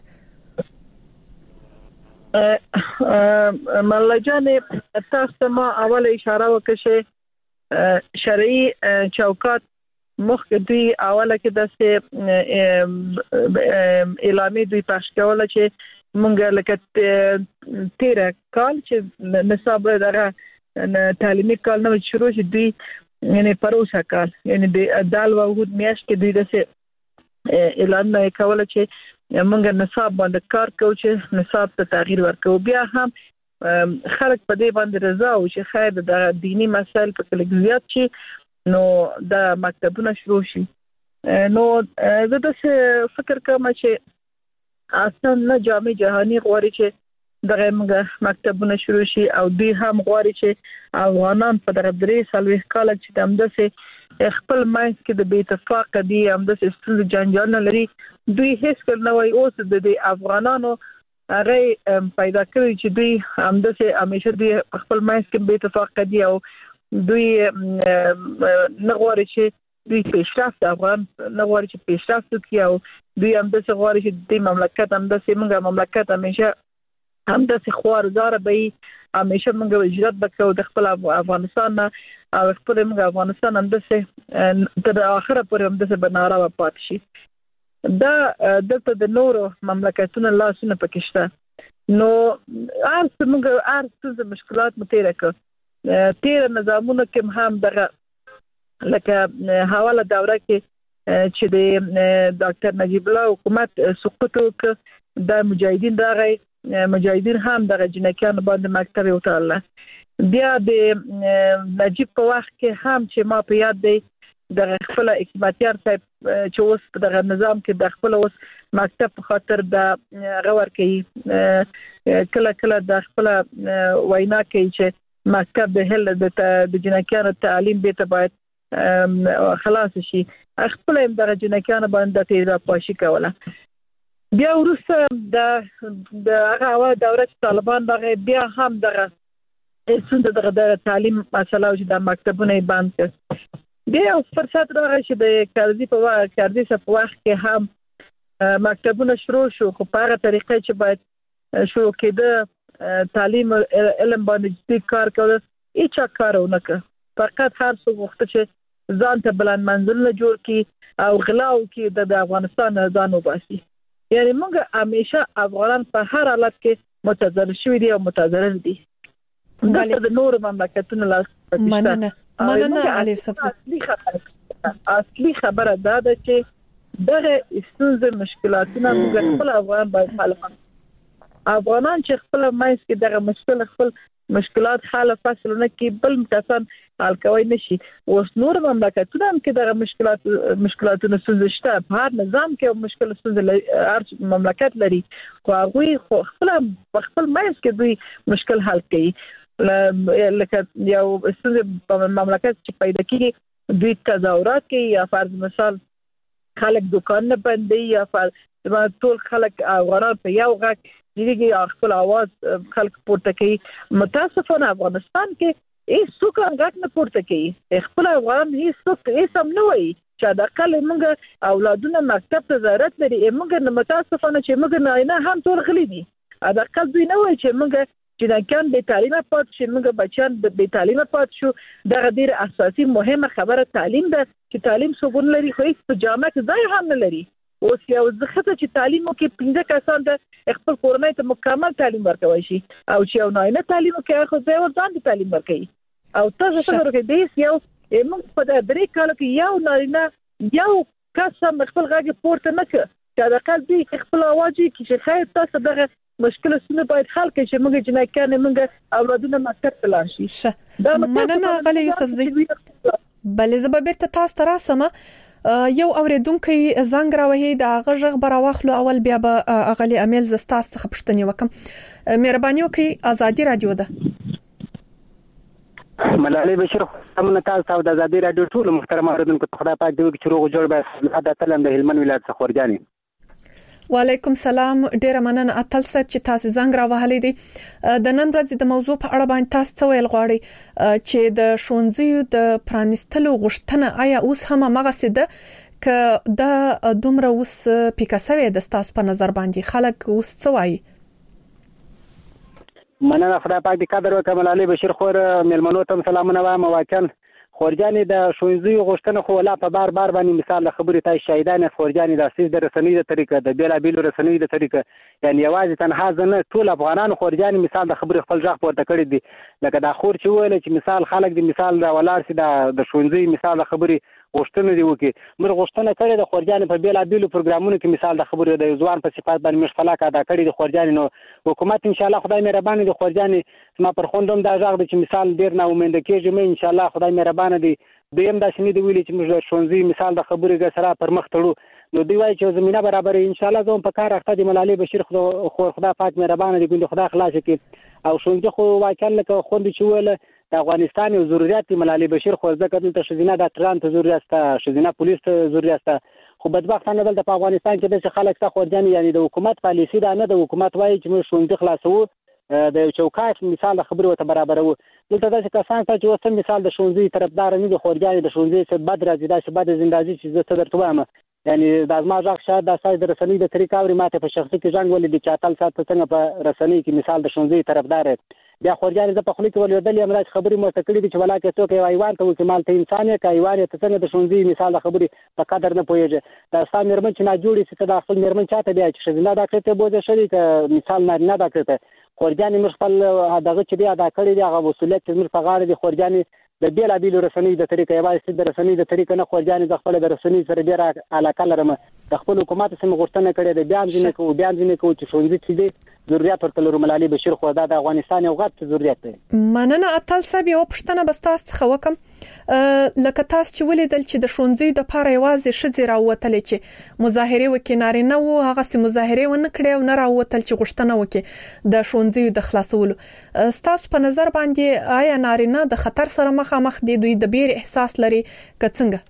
E: مله جانې تاسو ما اول اشاره وکړه شرعي چوکاټ مخکې دوی اوله کې داسې اعلامیه دوی پخش کوله چې مونږ لکه تیر کال چې نصاب دغه تعلیمي کال نو شروع شي دوی یعنی پروسه کال یعنی د دال وحود میاشت کې دوی داسې اعلان کوله چې موږ نصاب باندې کار کوو چې نصاب ته تغییر ورکوو. بیا هم خلک په دې باندې رضا او چې خیر د دینی مسایل په کې زیات شي نو د مکتبونه شروع شي. نو زه د فکر کوم چې اصلا نه جامع جهانی غواړي چې دغه موږ مکتبونه شروع شي او دوی هم غواړي چې افغانان په دغه درې څلوېښت کاله چې د همداسې خپل منځ کې د بې اتفاقه دي همداسې ستونزې جنجال نه لري. دوی هیڅ کله نه وایي اوس د دې افغانانو هغه پیدا کړی چې دوی همداسې همیشه دوی خپل منځ کې بې اتفاقه دي او دوی نه غواړي چې دوی پیشرفت افغان نه غواړي چې پیشرفت وکړي او دوی هم د څه غواړي چې د مملکت هم د سیمه مملکت همیشه هم د څه خوارزار به همیشه موږ هجرت وکړو د خپل افغانستان نه او خپل موږ افغانستان هم د څه تر اخره پورې هم د څه بناره پات شي. دا دلته د نورو مملکتونو لاسونه پکې شته نو ارڅ موږ ارڅ مشکلات متېره کړ تیر نظامونو کې هم دغه لکه حواله دوره کې چې د ډاکټر نجیب الله حکومت سقوط وکړ د مجاهدین راغی مجاهدین هم دغه جنکیان باندې مکتب وټاله بیا د نجیب په وخت کې هم چې ما په یاد دی د خپل اکباتیار صاحب چې اوس په دغه نظام کې د خپل اوس مکتب په خاطر د غور کوي کله کله د خپل وینا کوي چې مکتب د هل د جنکیانو تعلیم به ته باید خلاص شي خپل هم دغه جنکیانو باندې تیر پاشي کوله. بیا وروسته د د هغه دوره طالبان دغه بیا هم دغه څنګه دغه د تعلیم مسله چې د مکتبونه بند کړ. بیا فرصت راغی چې د کارزي په وخت کارزي په وخت کې هم مکتبونه شروع شو خو په هغه طریقې چې باید شروع کېده تعلیم علم باندې جدي کار کول هیڅ کار ونه کړ. فقط هر څه وخت چې ځان ته بلند منزلونه جوړ کړي او غلاو کې د افغانستان ځان وباسي. یعنی موږ همیشه افغانان په هر حالت کې متضرر شوي دي او متضرر دي. دغه د نور مملکتونو لاس
C: مننه مننه علي صفزي.
E: اصلي خبره دا ده چې دغه ستونزې مشکلاتونه موږ خپل افغان باید حل کړو. افغانان چې خپل مایس کې دغه مشکل خپل مشکلات حل فاصلونه کې بل متاسن حل کوي نشي. اوس نور مملکتونه هم کې دغه مشکلات مشکلاتونه ستونزې شته په هر نظام کې مشکل ستونزې هر مملکت لري خو هغه خپل خپل مایس کې دوی مشکل حل کوي. لکه یو ستونزې په مملکت چې پیدا کیږي دوی تظاهرات کوي یا فرض مثال خلک دکان نه بندي یا فرض ټول خلک افغانان په یو غږ دیږي خپل आवाज خلک پورته کوي. متاسفانه افغانستان کې هیڅ څوک غږ نه پورته کوي. خپل افغان هیڅ څوک هیڅ هم نه وایي چې د کله موږ اولادونه مکتب ته ضرورت لري. موږ متاسفانه چې موږ نه هم ټول غلي دي. دا کله دوی نه وایي چې موږ جنکان به تعلیم پات شي موږ بچان به تعلیم پات شو. دا ډیر اساسي مهمه خبره تعلیم ده چې تعلیم څوګون لري خو هیڅ جامع کې ځای هم نه لري. اوس یو ځخه چې تعلیم کې پنځه کسان د خپل کورنۍ ته مکمل تعلیم ورکوي شي او چې یو نه تعلیم کې خو ځای ورځان د تعلیم ورکوي او تاسو څنګه کې دیس یو موږ په درې کال کې یو نه یو کس خپل غږ پورته نه کړ چې دا کال دی خپل आवाज کې خیر تاسو دغه مشکل سونه باید حل کړي چې موږ جنکان موږ اولادونه مکتب ته لاړ شي.
C: دا مننه غلي یوسفزي. بلې زه به بیرته تاسو ته راسم. یو اوریدونکو زنګ راوهي د غږ براوخلو اول بیا به غلي امیل زستاس څخه پښتني وکم. مهرباني وکړئ ازادي رادیو ده.
I: ملالۍ بشیر همنا تاسو د ازادي رادیو ټول محترم اوریدونکو ته خدای پاک دې چې روغ جوړ به د تلم د هلمند ولایت څخه ورجاني.
C: وعلیکم سلام. ډیره مننه اتل صاحب چې تاسو زنګ راوهلې دي. د نن ورځې د موضوع په اړه باندې تاسو څه ویل غواړئ چې د شونځیو د پرانستلو غوښتنه آیا اوس هم هغه سده ک د دومره اوس پیکاسوي د تاسو په نظر باندې خلک اوس څه وایي؟
I: مننه خدای پاک دې قدر وکړي. ملالۍ بشیر خور ملمنو ته سلامونه وایم. واکن خورجانې د شونځیو غوښتنه خو لا په بار بار باندې مثال خبرې تای شهیدان خورجانې د اساس د رسنۍ د طریقه د بیلا بیل رسنۍ د طریقه یعنی یوازې تنها ځنه ټول افغانان خورجانې مثال د خبرې خپل ځخ پورته کړی دي. لکه دا خور چې ویل چې مثال خلک د مثال د ولار سي د شونځي مثال خبرې غوښتنه دی وکي موږ غوښتنه کړې د خورجانې په بیلا بیل پروګرامونو کې مثال د خبرې د ځوان په صفات باندې مشخلاک ادا کړی د خورجانې نو حکومت ان شاء الله خدای مهربان دی خورجانې ما پر خوندم دا ځاغ چې مثال ډیر نه امید کېږم ان شاء الله خدای مهربان دی. دویم دا شنې دی ویلي چې موږ شونځي مثال د خبرې سره پر مخ تړو نو دی وایي چې زمينه برابرې ان شاء الله زوم په کار اخته دی. ملالۍ بشیر خو خدای پاک مهربان دی ګوند خدای خلاص کړي او شونځي خو واکل لکه خوند چې ویل د افغانستان یو ضرورت دی. ملالۍ بشیر خو ځکه دلته شزینه د تران ته ضرورت است شزینه پولیس ته ضرورت است خو بدبختانه دلته په افغانستان کې د خلک څخه خورجانې یعنی د حکومت پالیسی دا نه د حکومت وایي چې موږ شونځي خلاصو د چوکاټ مثال خبرو ته برابرو دلته داسې کسان چې اوس مثال د شونځي طرفدار نه دي خورجانې د شونځي څخه بد راځي دا چې بد زندازي چې زه ته درته وایم یعنی د ازما ځخ شاید د اساس د رسنۍ د طریقې اوري ماته په شخصي کې ځنګ ولې د چاتل سات څنګه په رسنۍ کې مثال د شونځي طرفدار بیا خورجانې د پخلی کې ولې دلې امراض خبري مو تکړې دي چې ولاکه څوک یو ایوان ته وکمال ته انسان یې کا ایوان ته څنګه د شونځي مثال د خبري په قدر نه پوهیږي دا ستا مرمن چې نه جوړي چې د خپل مرمن چاته بیا چې شزنه دا کړته بوزه شری ک مثال نه نه دا کړته خورجانې مر خپل دغه چې بیا دا کړی دی هغه مسؤلیت چې مر په غاړه دی خورجانې د بیل بیل رسنۍ د طریقې یوازې د رسنۍ د طریقې نه خورجانې د خپل د رسنۍ سره ډیره علاقه لرم د خپل حکومت سره غوښتنه کړې ده بیان ځینې کو بیان ځینې کو چې شونځي چې دی ضرورت ورته لرو ملالي بشیر خو دا د افغانستان یو غټ ضرورت دی
C: مننه اتل صاحب یو پښتنه بستاس څخه وکم لکه تاسو چې ولیدل چې د شونځي د پاره یوازې شذ راوتل چې مظاهره وکیناري نه وو هغه سي مظاهره ونه کړې او نه راوتل چې غوښتنه وکي د شونځي د خلاصولو تاسو په نظر باندې آیا نارینه د خطر سره مخامخ دي دوی د بیر احساس لري که څنګه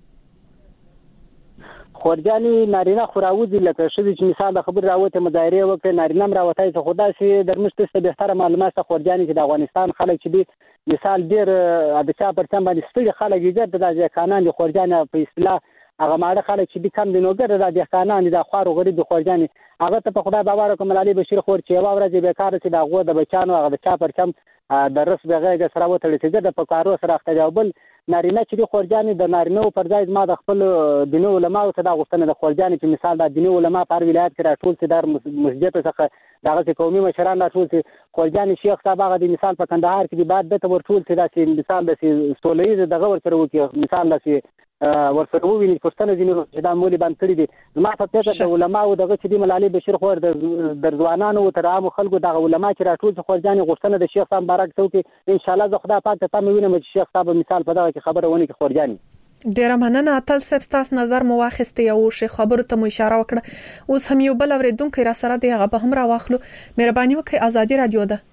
I: خورجانې نارینه خوراوځي لکه شوی چې مثال د خبر راوته مظاهره وکړي نارینه راوته چې خدا سي درمشته ست به ستاره معلومات خورجانې چې د افغانستان خلک چې دي مثال ډیر د چا پر تم باندې ستړي خلک یې د ځای قانون د خورجانې په اصطلاح هغه ماړه خلک چې د کم د نوګر د قانون د خوارو غریب د خورجانې هغه ته په خدای باور کوم ملالي بشیر خور چې یو ورځ به کار چې د غو د بچانو هغه د چا پر کم د رس بغه سره وته چې د پکارو سره اختیابل نارینه چې خورجانې د نارینه پر ځای ما د خپل دینو علماء ته د غوښتنه د خورجانې چې مثال د دینو علماء پر ولایت کې راټول سي در مسجد څخه دغه قومي مشران راټول سي خورجانې شیخ صاحب هغه د مثال په کندهار کې د بعد د ورټول سي د مثال د سولېز دغه ورته وکي مثال د ورسره ویني پښتنه دي چې دا مولي باندې کړی دي ما په پته د علماء او دغه چې د ملالي بشیر خور د ځوانانو تر عام خلکو د علماء چې راټول خورجانې غوښتنه د شیخ صاحب مبارک څوکي ان شاء الله زه خدای پاک ته تم وینم چې شیخ صاحب مثال په دغه کې خبره ونی کې خورجانې
C: ډیر مننه اتل صاحب تاسو نظر مو واخیسته او شي خبرو ته مو اشاره وکړه اوس هم یو بل اوریدونکو را سره دی هغه به هم را واخلو مهرباني وکړئ ازادي رادیو ده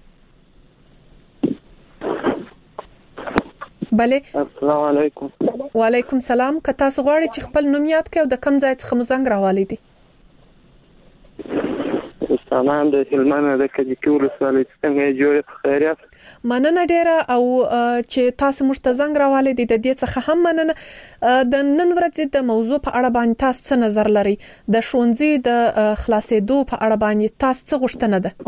C: بله
J: السلام علیکم
C: وعلیکم السلام که تاسو غواړئ چې خپل نوم یاد کړئ او د کوم ځای څخه مو زنګ راوالي دي
J: سلام د هلمند د کجکي ولسوالۍ څنګه جوړ خیریت
C: مننه ډیره او چې تاسو موږ ته زنګ راوالي دي د دې څخه هم مننه د نن ورځې د موضوع په اړه باندې تاسو څه نظر لرئ د شونځي د خلاصېدو په اړه باندې تاسو څه غوښتنه ده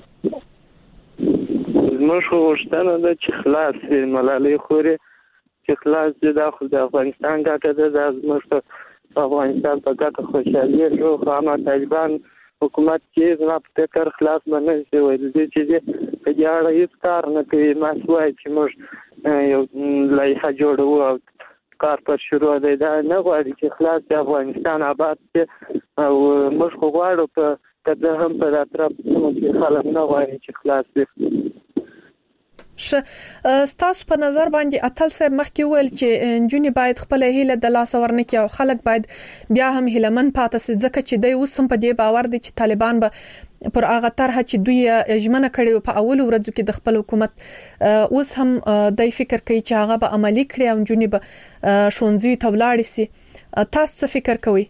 J: موږ غوښتنه ده چې خلاص ملالي خوري چې خلاص دي د افغانستان ګټه ده د موږ په افغانستان په ګټه خوشالي شو خو هم طالبان حکومت چې زما په فکر خلاص باندې شي وایي چې په دې اړه هیڅ کار نه کوي ما سوای چې موږ یو لایحه جوړو او کار پر شروع دی دا نه غواړي چې خلاص د افغانستان آباد شي او موږ خو غواړو په کله هم په اطراف کې خلک نه غواړي چې خلاص شي
C: ش ستاسو په نظر باندې اتل صاحب مخکې ویل چې جونی باید خپل هیله د لاس ورنکي او خلک باید بیا هم هیلمن پاتې سي ځکه چې دوی اوس هم په دې باور دي چې طالبان به پر هغه طرح چې دوی ژمنه کړې په اول ورځو کې د خپل حکومت اوس هم دای فکر کوي چې هغه به عملی کړي او جونی به شونځي تولاړي سي تاسو څه فکر کوئ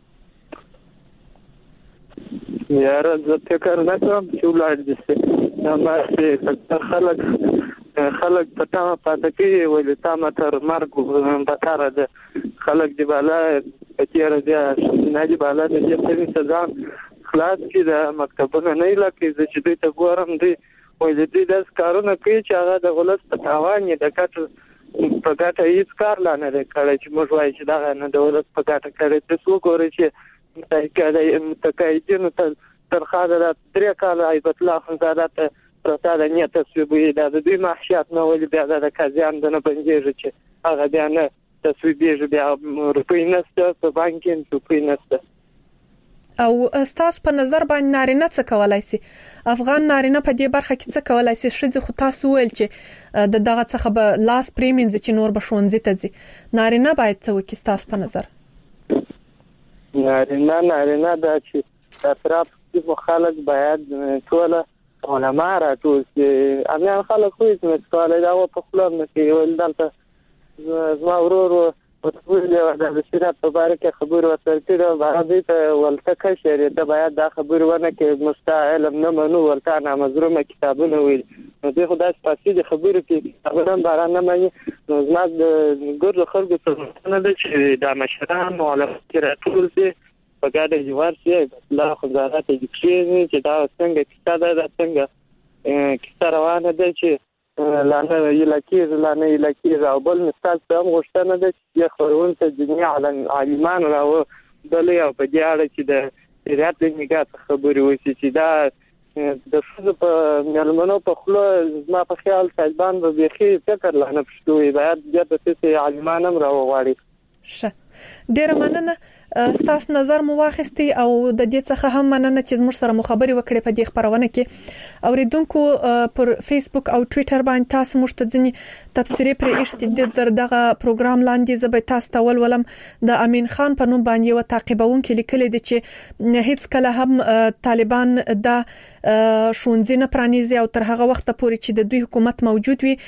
J: یاره زه فکر نه کوم چې ولاړ دي نو ما چې خلک خلک په تاسو پاتې کې ولې تاسو تر مرګ په کار ده خلک دی بالا چې راځي نه دی بالا د دې په ځان خلاص کې د مکتبونو نه لکه چې دوی ته ګورم دی ولې دې د کارونه کوي چې هغه د غلط په تاوان د کټ په ګټه هیڅ کار لانه کوي چې موږ وایي چې دا نه د غلط په ګټه کوي تاسو ګورئ چې متأکد متأکدین تر خاله درې کال ایبت الله خنزادت پرتا د نیت تسویبي د دې محشیات نه ولې بیا د کازیان د نه بنځي چې هغه بیا نه تسویبي بیا روپی نسته په بانک کې روپی نسته
C: او تاسو په نظر باندې نارینه څه کولای شي افغان نارینه په دې برخه کې څه کولای شي شې خو تاسو ویل چې د دغه څخه به لاس پریمینز چې نور به شونځي ته ځي نارینه باید څه وکړي تاسو په نظر
J: نارینه نارینه دا چې اطراف کې خلک باید ټول علماء راټول چې امیان خلک خو هیڅ نه کولای دا په خپل نه کې ول دلته زما ورور ورته د سیرت په اړه کې خبر ورته د عربي ته ولته شریعت د باید دا خبر ونه کې مستعلم نه منو ورته نه مزرومه کتابونه ویل نو زه خدای سپاسي د خبرو کې خبرم باران نه مې نو زما د ګور خلکو ته نه د چې د مشران معلومات راټول دي په ګاډه جوار سي لا خدای ته دې چې دا څنګه کیسه ده څنګه کیسه روانه ده چې لانه یلکیز لانه یلکیز او بل مثال ته هم غوښتنه ده چې خورون ته دنیا عالمان راو دلې او په دې اړه چې د ریاض د نګات خبرې وسی چې دا د فزو په ملمنو په خلو ما په خیال طالبان به بيخي فکر لانه پښتوي باید د تاسو عالمان هم راو غواړي
C: شه ډیر مننه ستاسو نظر مو واخستي او د دې څخه هم مننه چې زموږ سره مخابري وکړي په دې خبرونه کې اوریدونکو پر فیسبوک او ټوئیټر باندې تاسو موږ ته ځنی تفسیری پر اشتداد در دغه پروګرام لاندې زبې تاسو ته ولولم د امین خان په نوم باندې یو تعقیبون کې لیکل دي چې هیڅ کله هم طالبان د شونځ نه پرانیزي او تر هغه وخت پورې چې د دوی حکومت موجود وي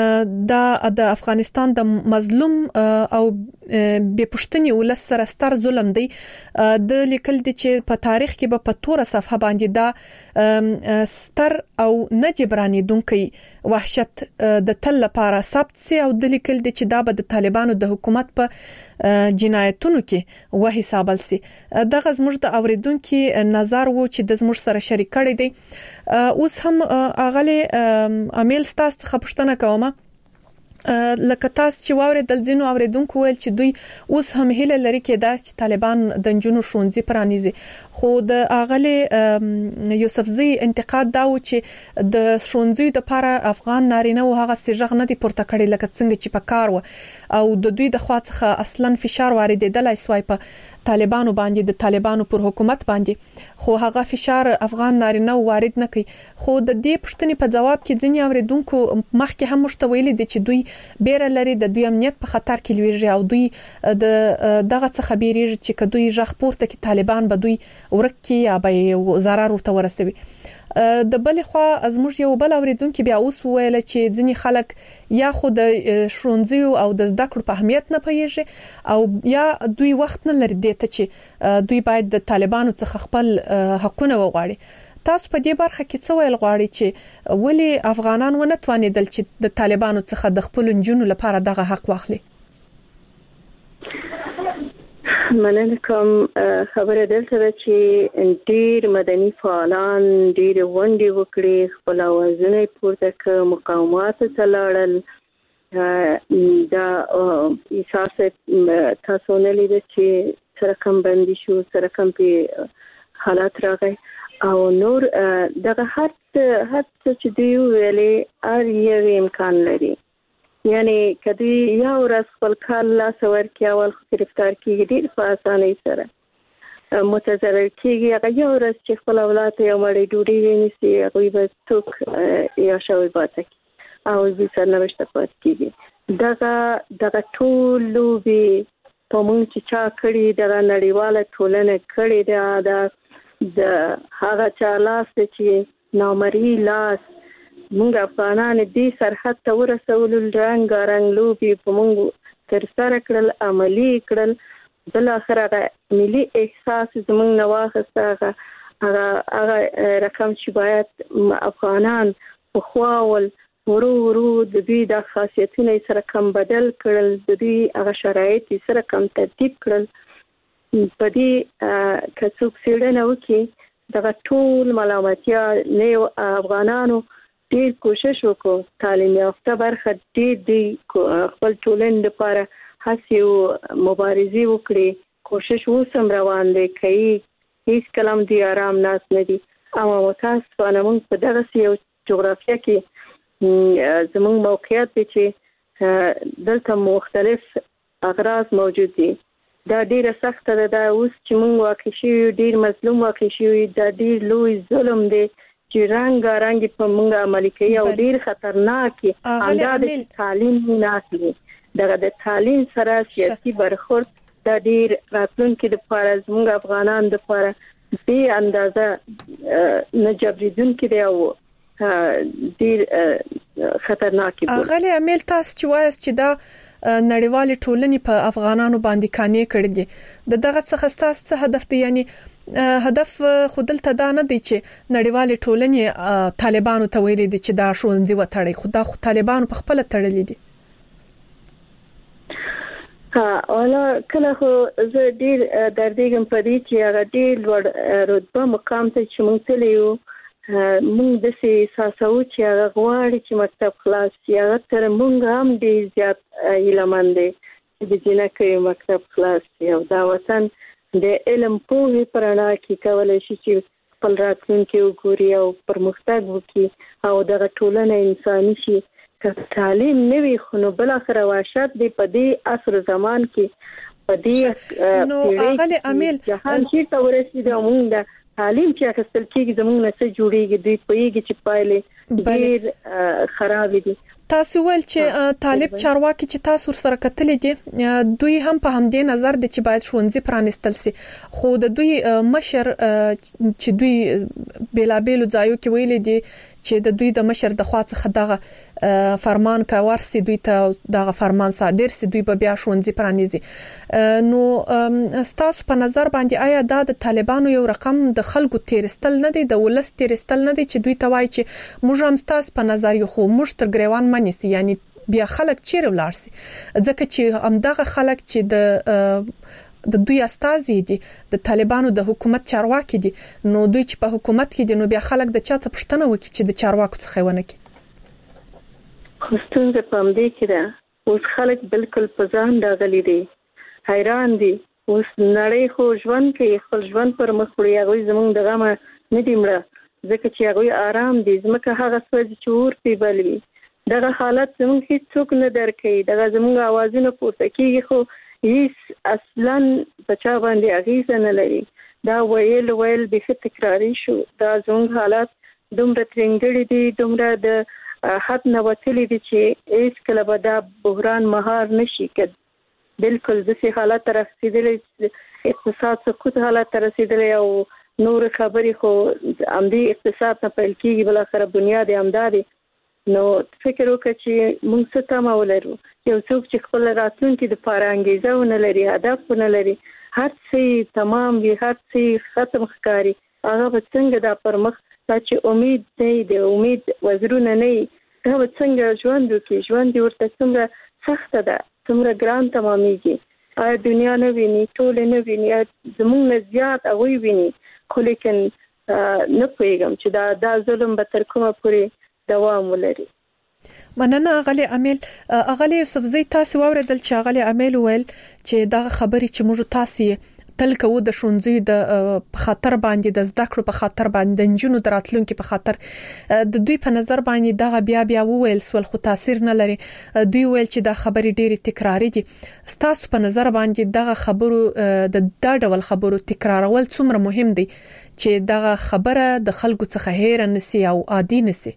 C: د د افغانستان د مظلوم او بے پښتني ولس سره ستر ظلم دی د لیکل دي چې په تاریخ کې به په توره صفحه باندې دا ستر او نجبراني دونکي وحشت د تل لپاره ثبت سي او د لیکل دي چې دا به د طالبانو د حکومت په جنایتونو کې و حسابل سي دغه زموږ د اوریدونکو نظر وو چې د زموږ سره شریک کړي دي اوس هم اغلی امیل ستاسو خپشتنه کومه لکه تاسو چې واوري د ځینو اوریدونکو ویل چې دوی اوس هم هله لري کې دا چې طالبان د جنونو شونځي پرانیزي خو د اغلی یوسفزي انتقاد دا و چې د شونځي د لپاره افغان نارینه او هغه سیجغ نه دي پورته کړي لکه څنګه چې په کار و او د دوی د خوا څخه اصلا فشار واردېدل سوای په طالبانو باندې د طالبانو پر حکومت باندې خو هغه فشار افغان نارینه وارد نه کوي خو د دې پښتنې په جواب کې ځینې اوریدونکو مخکې هم مشتویل دي چې دوی بیره لري د دوی امنیت په خطر کې لويږي او دوی د دغه څخه بیریږي چې کدوې ژغ پورته کې طالبان به دوی ورکه یا به zarar ورته ورسوي د بلې خوا زموږ یو بل اوریدونکو بیا اوس ویل چې ځینی خلک یا خود شرونځي او د زده کړو په اهمیت نه پېژني او یا دوی وخت نه لري د ته چې دوی باید د طالبانو څخه خپل حقونه وغواړي تاسو په دې برخه کې څه ویل غواړئ چې ولی افغانان ونه توانیدل چې د طالبانو څخه د خپل جنونو لپاره دغه حق واخلي
D: مننه کوم خبره دلته چې ډیر مدني فعالان ډیر غونډې وکړي خپل اوازونه پورته کړ مقاومت تلاړل دا احساس تاسو نه لید چې سره کم بندي شو سره کم په حالات راغی او نور دغه هر هر چې دی ویلې ار یو امکان لري یعنی کدی یا ورځ خپل کار لا سور کې اول گرفتار کیږي ډیر په اسانۍ سره متضرر کیږي هغه یو ورځ چې خپل اولاد یو مړی ډوډۍ ونیسي هغه به څوک یا شوی باته او دې سرنوشت پات کیږي دغه دغه ټول لوبي په مونږ چې چا کړی دغه نړیواله ټولنه کړی دا د هغه چا لاس چې نامرئی لاس مونږ افغانان دې سرحد ته ورسول رنگ رنگ لوبي په مونږ تر سره کړل عملی کړل بل اخره ملي احساس زمونږ نواخسته هغه هغه رقم چې باید افغانان په خواول ورو ورو د دې د خاصیتونو سره کم بدل کړل د دې هغه شرایط سره کم ترتیب کړل په دې کڅوک سیړنه وکي دغه ټول ملامتیا نه افغانانو ډیر کوشش وکړو تعلیم یافته برخه ډیر دی خپل ټولنې لپاره هڅه مبارزه وکړي کوشش وسم روان دي کوي هیڅ کلام دی آرام ناس نه دي او متاسفانه موږ په دغه یو جغرافیه کې زموږ موقعیت دی چې دلته مختلف اغراض موجود دي دا ډیره سخته ده دا اوس چې موږ واقع شي ډیر مظلوم واقع شي دا ډیر لوی ظلم دی چې رنگ رنگ په مونږه عملي کوي او ډیر خطرناک انداز تعلیم نه اخلي دغه د تعلیم سره سیاسي برخورد د ډیر راتلونکو د لپاره زموږ افغانان د لپاره به اندازه نه جبریدونکو دی او ډیر خطرناک دی
C: اغلی امیل تاسو چې وایي چې دا نړیوال ټولنې په افغانانو باندې کانې کړې دي د دغه څخه ستاسو هدف دی یعنی هدف خودل ته دا نه دی چې نړیوال ټولنې طالبانو ته ویلي دي چې دا شونځي وټړي خو دا طالبانو په خپل تړلې دي
D: ها اولا کله خو زه ډیر دردېږم په دې چې هغه ډیر لوړ رتبه مقام ته چې مونږ تللیو مونږ د سي ساسو چې هغه غواړي چې مکتب خلاص شي هغه تر مونږ هم ډیر زیات ایلمان دي چې د جنکې مکتب خلاص شي او دا وطن د علم په پرانا کې کولای شي چې خپل راتلونکي وګوري او پرمختګ وکړي او د ټولنې انساني شي که تعلیم نه وي خو نو بل اخر واشات دی په دې عصر زمان کې په دې
C: نو اغلی امیل
D: جهان چې تورسي د موږ د تعلیم چې اخستل کېږي زموږ نه څه جوړیږي دوی په یوه چې پایلې ډېر خراب دي
C: تاسو ول چې طالب چارواکي چې تاسو سره کتلې دي دوی هم په همدې نظر دي چې باید شونځي پرانستل سي خو د دوی مشر چې دوی بیلابېلو ځایو کې ویلي دي چې د دوی د مشر د خوا څخه دغه فرمان کا ورسي دوی ته دغه فرمان صادر سي دوی به بیا شونځي پرانیزي نو تاسو په نظر باندې آیا دا د طالبانو یو رقم د خلکو تیرستل نه دی د ولس تیرستل نه دی چې دوی ته وایي چې موږ هم تاسو په نظر یو خو موږ تر ګریوان منیسي یعنی بیا خلک چیرې ولاړ سي ځکه چې همدغه خلک چې د د دوی استازي دي د طالبانو د حکومت چارواکي دي نو دوی چې په حکومت کې دي نو بیا خلک د چا څه پښتنه وکړي چې د چارواکو څخه ونه کی
D: خصوصا په دې کې دا اوس خلک بالکل په ځان راغلي دي حیران دي اوس نړۍ خو ژوند کې خپل ژوند پر مخ وړي هغه زمونږ دغه نه دی مړه ځکه چې هغه آرام دي ځکه هغه څه چې ورته بلوي دغه حالت زموږ هیڅ څوک نه درکې دغه زموږ اوازونه پورته کیږي خو هیڅ اصلا بچا باندې اغیزه نه لري دا ویل ویل به تکراری شو دا زموږ حالات دومره ترنګړي دي دومره د حد نه وتلي دي چې هیڅ کله به دا بحران مهار نشي کېد بالکل د سي حالت تر رسیدلې اقتصاد سقوط حالت تر رسیدلې او نور خبرې خو عمدي اقتصاد نه پیل کیږي بل اخر بنیاد امدادي نو فکر وکړه چې موږ څه تمه ولرو یو څوک چې خپل راتلونکي د پاره انګیزه ونه لري هدف ونه لري هر څه تمام وي هر څه ختم ښکاري هغه به څنګه دا پر مخ چې امید دی د امید وزرونه نه دا به څنګه ژوند وکړي ژوند ورته څومره سخت ده څومره ګران تمامېږي آیا دنیا نه ویني ټول نه ویني زموږ نه زیات هغوی ویني خو لیکن نه پوهېږم چې دا دا ظلم به تر کومه پورې دوام ولري
C: مننه اغلی امیل اغلی یوسفزی تاسو اوریدل چې اغلی امیل ویل چې دا خبرې چې موږ تاسو تل کوو د شونځي د خطر باندې د زده کړو په خطر باندې د جنونو دراتلونکو په خطر د دوی په نظر باندې دا بیا بیا وویل سول خو تاثیر نه لري دوی ویل چې دا خبرې ډېری تکراری دي تاسو په نظر باندې دا خبرو د دا ډول خبرو تکرارول څومره مهم دي چې دا خبره د خلکو څخه هیر نسی او عادي نسی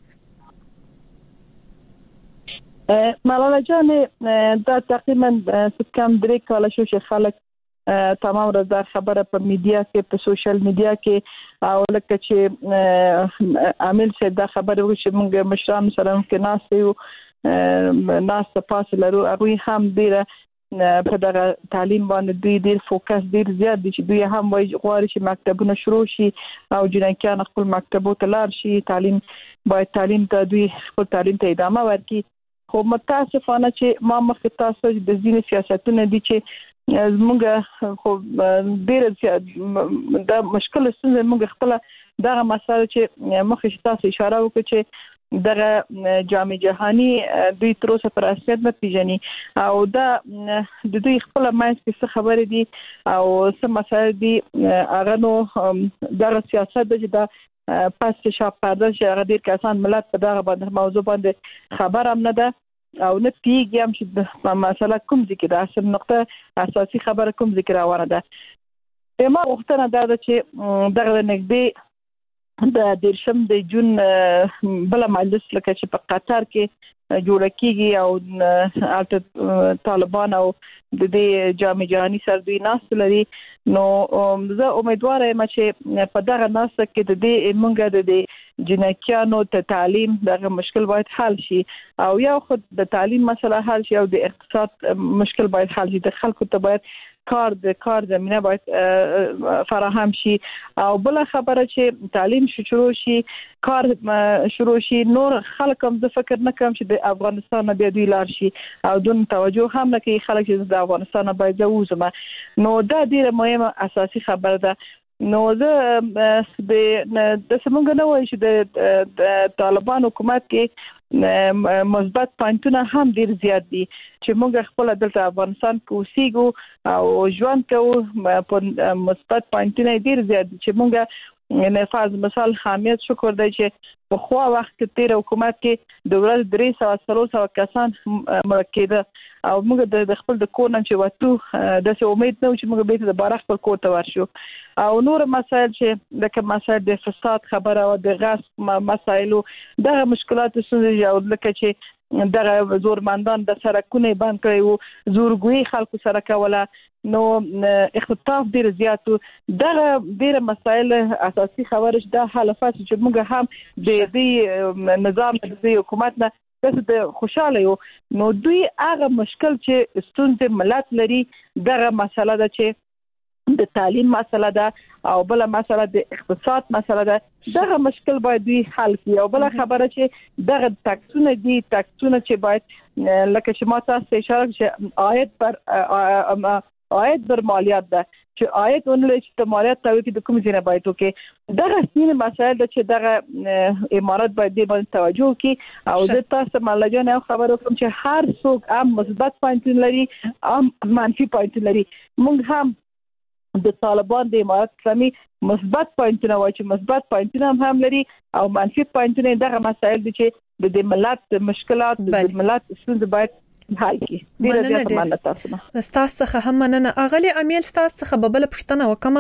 E: ملاله جان دا تقریبا کم درې کاله شو چې خلک تمام رضا خبره په میډیا کې په سوشل میډیا کې او لکه چې عامل څه دا خبره وکړي چې موږ مشران سره کې ناس یو ناس پاس لرو هغه هم ډیره په دغه تعلیم باندې دوی ډیر فوکس ډیر زیات دي چې دوی هم وایي غواړي چې مکتبونه شروع شي او جنکیان خپل مکتبو ته لاړ شي تعلیم باید تعلیم ته دوی خپل تعلیم ته ادامه ورکړي خو متاسفانه چې ما مخکې تاسو د ځینې سیاستونه دي چې زموږ خو ډېر د مشکل ستونزې موږ خپل دغه مسله چې مخکې تاسو اشاره وکړه چې دغه جامع جهانی دوی تر اوسه پر اصلیت نه پیژني او دا د دوی خپل ماینس کې څه خبرې دي او څه مسایل دي هغه نو دغه سیاست د دا پس چې شاپ پرده چې هغه ډیر کسان ملت په دغه باندې موضوع باندې خبر هم نه ده او نه پیږي هم چې په مسله کوم ذکر ده اصل نقطه اساسي خبره کوم ذکر روانه ده ما وختونه دا چې دغه نږدې د دیرشم د جون بل مجلس لکه چې په قطر کې جوړ کیږي او البته طالبان او د دې جامع جهاني سره دوی ناس لري نو زه امیدوار یم چې په دغه ناس کې د دې مونږه د دې جنکیانو ته تعلیم دغه مشکل باید حل شي او یو خود د تعلیم مسله حل شي او د اقتصاد مشکل باید حل شي د خلکو ته باید کار د کار زمينه باید فراهم شي او بل خبره چې تعلیم شروع شي کار شروع شي نور خلک هم زه فکر نه کوم چې د افغانستان نه دوی لار شي او دون توجه هم نه کوي خلک چې د افغانستان نه باید وځم نو دا ډیره مهمه اساسي خبره ده نو زه د د سمونګ نه وای چې د طالبان حکومت کې مثبت پوینټونه هم ډیر زیات دي چې موږ خپل دلته افغانستان کې اوسېګو او ژوند کوو په مثبت پوینټونه ډیر زیات دي چې موږ نفاذ مثال حامیت شکر دی چې په خو وخت کې تیر حکومت کې د ورځ درې سوه څلور سوه کسان مړه کېده او موږ د خپل د کور نه چې وته د څه امید نه چې موږ به د بار خپل کور ته ورشو او نور مسایل چې د مسایل د فساد خبره او د غصب مسایلو دغه مشکلات څنګه او لکه چې دغه زورمندان د سرکونه بند کړي وو زورګوي خلکو سره کوله نو اختطاف ډیر زیات دغه ډیر مسایل اساسي خبرش د حالفات چې موږ هم د دې نظام د حکومت نه د خوشاله یو نو دوی هغه مشکل چې ستونزې ملت لري دغه مسله ده چې د تعلیم مسله ده او بل مسله د اقتصاد مسله ده دغه مشکل باید دوی حل کړي او بل خبره چې دغه ټاکسونه دي ټاکسونه چې باید لکه چې ما تاسو اشاره چې عاید پر عاید بر مالیات ده چې عاید ونلې چې مالیات ته کې د کوم ځای نه باید وکړي دغه سینې مسایل د چې دغه امارات باید د باندې توجه وکړي او د تاسو مالجان یو خبرو کوم چې هر څوک هم مثبت پوینټ لري هم منفي پوینټ لري موږ هم د طالبان د امارات اسلامي مثبت پوینټونه وایي چې مثبت پوینټونه هم, هم لري او منفي پوینټونه دغه مسایل دي چې د ملت مشکلات د ملت ستونزې باید حل کی ډیره زیاته مننه تاسو نه
C: تاسو څخه هم مننه اغلی امیل تاسو څخه ببل پښتنه وکم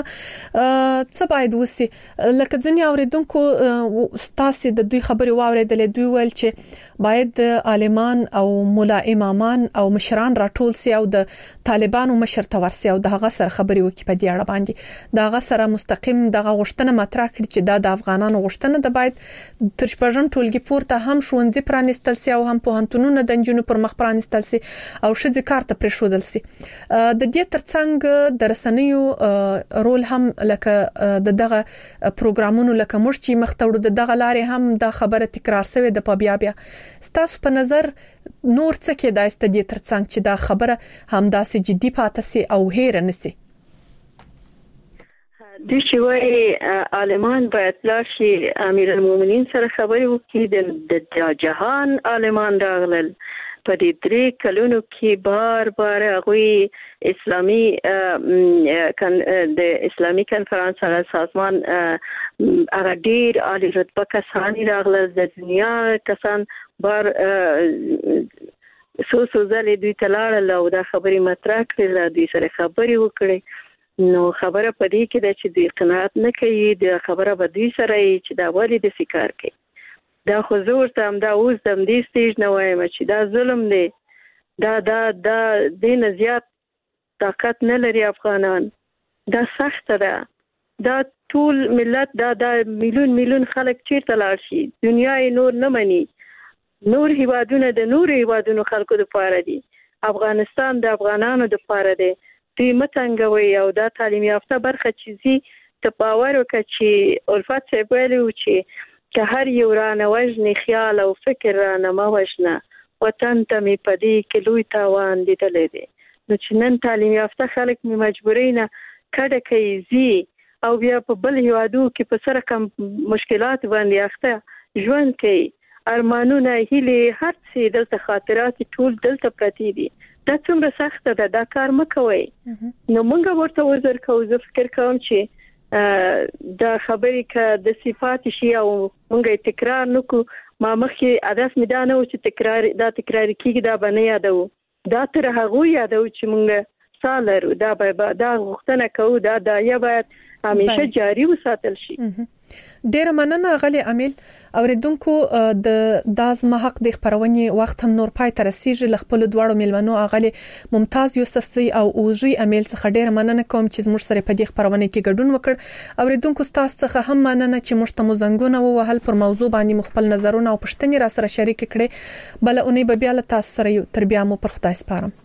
C: څه باید وسی لکه ځنی اوریدونکو تاسو د دوی خبري واوریدلې دوی ول چې باید عالمان او مولا امامان او مشران راټول سي او د طالبانو مشر تورسي او دغه سره خبري وکي په دې اړه باندې دغه سره مستقیم دغه غشتنه مطرح کړي چې دا د افغانانو غشتنه د باید تر شپږم ټولګي پورته هم شونځي پرانستل سي او هم پوهنتونونو د جنونو پر مخ پرانستل سي او شذ کارت پر شودل سي د دې ترڅنګ د رسنیو رول هم لکه د دغه پروګرامونو لکه مرچی مختوړو د دغه لارې هم د خبره تکرار شوی د پبیا بیا ستاسو په نظر نور څه کې د استدی ترڅنګ چې دا خبره هم داسې جدي پاتې سي او هیر نه سي
D: د شوی عالمان باید لاشي امیر المؤمنین سره خبرې وکړي د جهان عالمان راغلل په دې درې کلونو کې بار بار هغه اسلامي د اسلامي کنفرانس هغه سازمان هغه ډیر عالی رتبه کسان راغلل د دنیا کسان بار سو سو ځلې دوی تلاړل او دا خبرې مطرح کړل دوی سره خبرې وکړي نو خبره پدې کې د چې دوی قناعت نه کوي د خبره به دوی سره چې دا ولې د سکار کوي دا خو زور تم دا اوس تم دې سټیج نه وایم چې دا ظلم دی دا دا دا دین زیات طاقت نه لري افغانان دا سخت ده دا ټول ملت دا دا میلیون میلیون خلک چیرته لاړ شي دنیا یې نور نه مني نور هیوادونه د نور هیوادونو خلکو لپاره دي افغانستان د افغانانو لپاره دی دوی متنګوي او دا تعلیم یافته برخه چیزي ته باور وکړي چې الفت صاحب ویلو چې که هر یو رانه وجنی خیال او فکر رانه ما وجنه وطن ته می پدې کې لوی تاوان لیدلې دي نو چې نن تعلیم یافته خلک می مجبورینه کډه کوي زی او بیا په بل هیوادو کې په سره کم مشکلات باندې اخته ژوند کوي ارمانونه هیله هر څه دلته خاطرات ټول دلته پراتی دي دا څومره سخت ده دا کار مکوي نو مونږ ورته وزر کوو زه فکر کوم چې دا خبرې ک د صفات شي او مونږه تکرار نکو ما مخکې هدف مې دا نه و چې تکرار دا تکرار کیږي دا باندې یادو دا تر هغه یادو چې مونږ اصل لرو دا به دا غوښتنه کوو دا د یا باید همیشه جاری وساتل شي.
C: ډیر مننه غلي امیل اوریدونکو د دازما حق د خبرونې وخت هم نور پای تر رسیدي لخپل دواړو ملمنو اغلي ممتاز یوسفزی او اوجی امیل څخه ډیر مننه کوم چې موږ سره په دې خبرونه کې ګډون وکړ. اوریدونکو تاسو څخه هم مننه چې موږ ته مزنګونه ووهل پر موضوع باندې مخبل نظرونه او پښتني را سره شریک کړي. بل اونې به بیا له تاسو سره تر بیا مو پر خدای سپارم.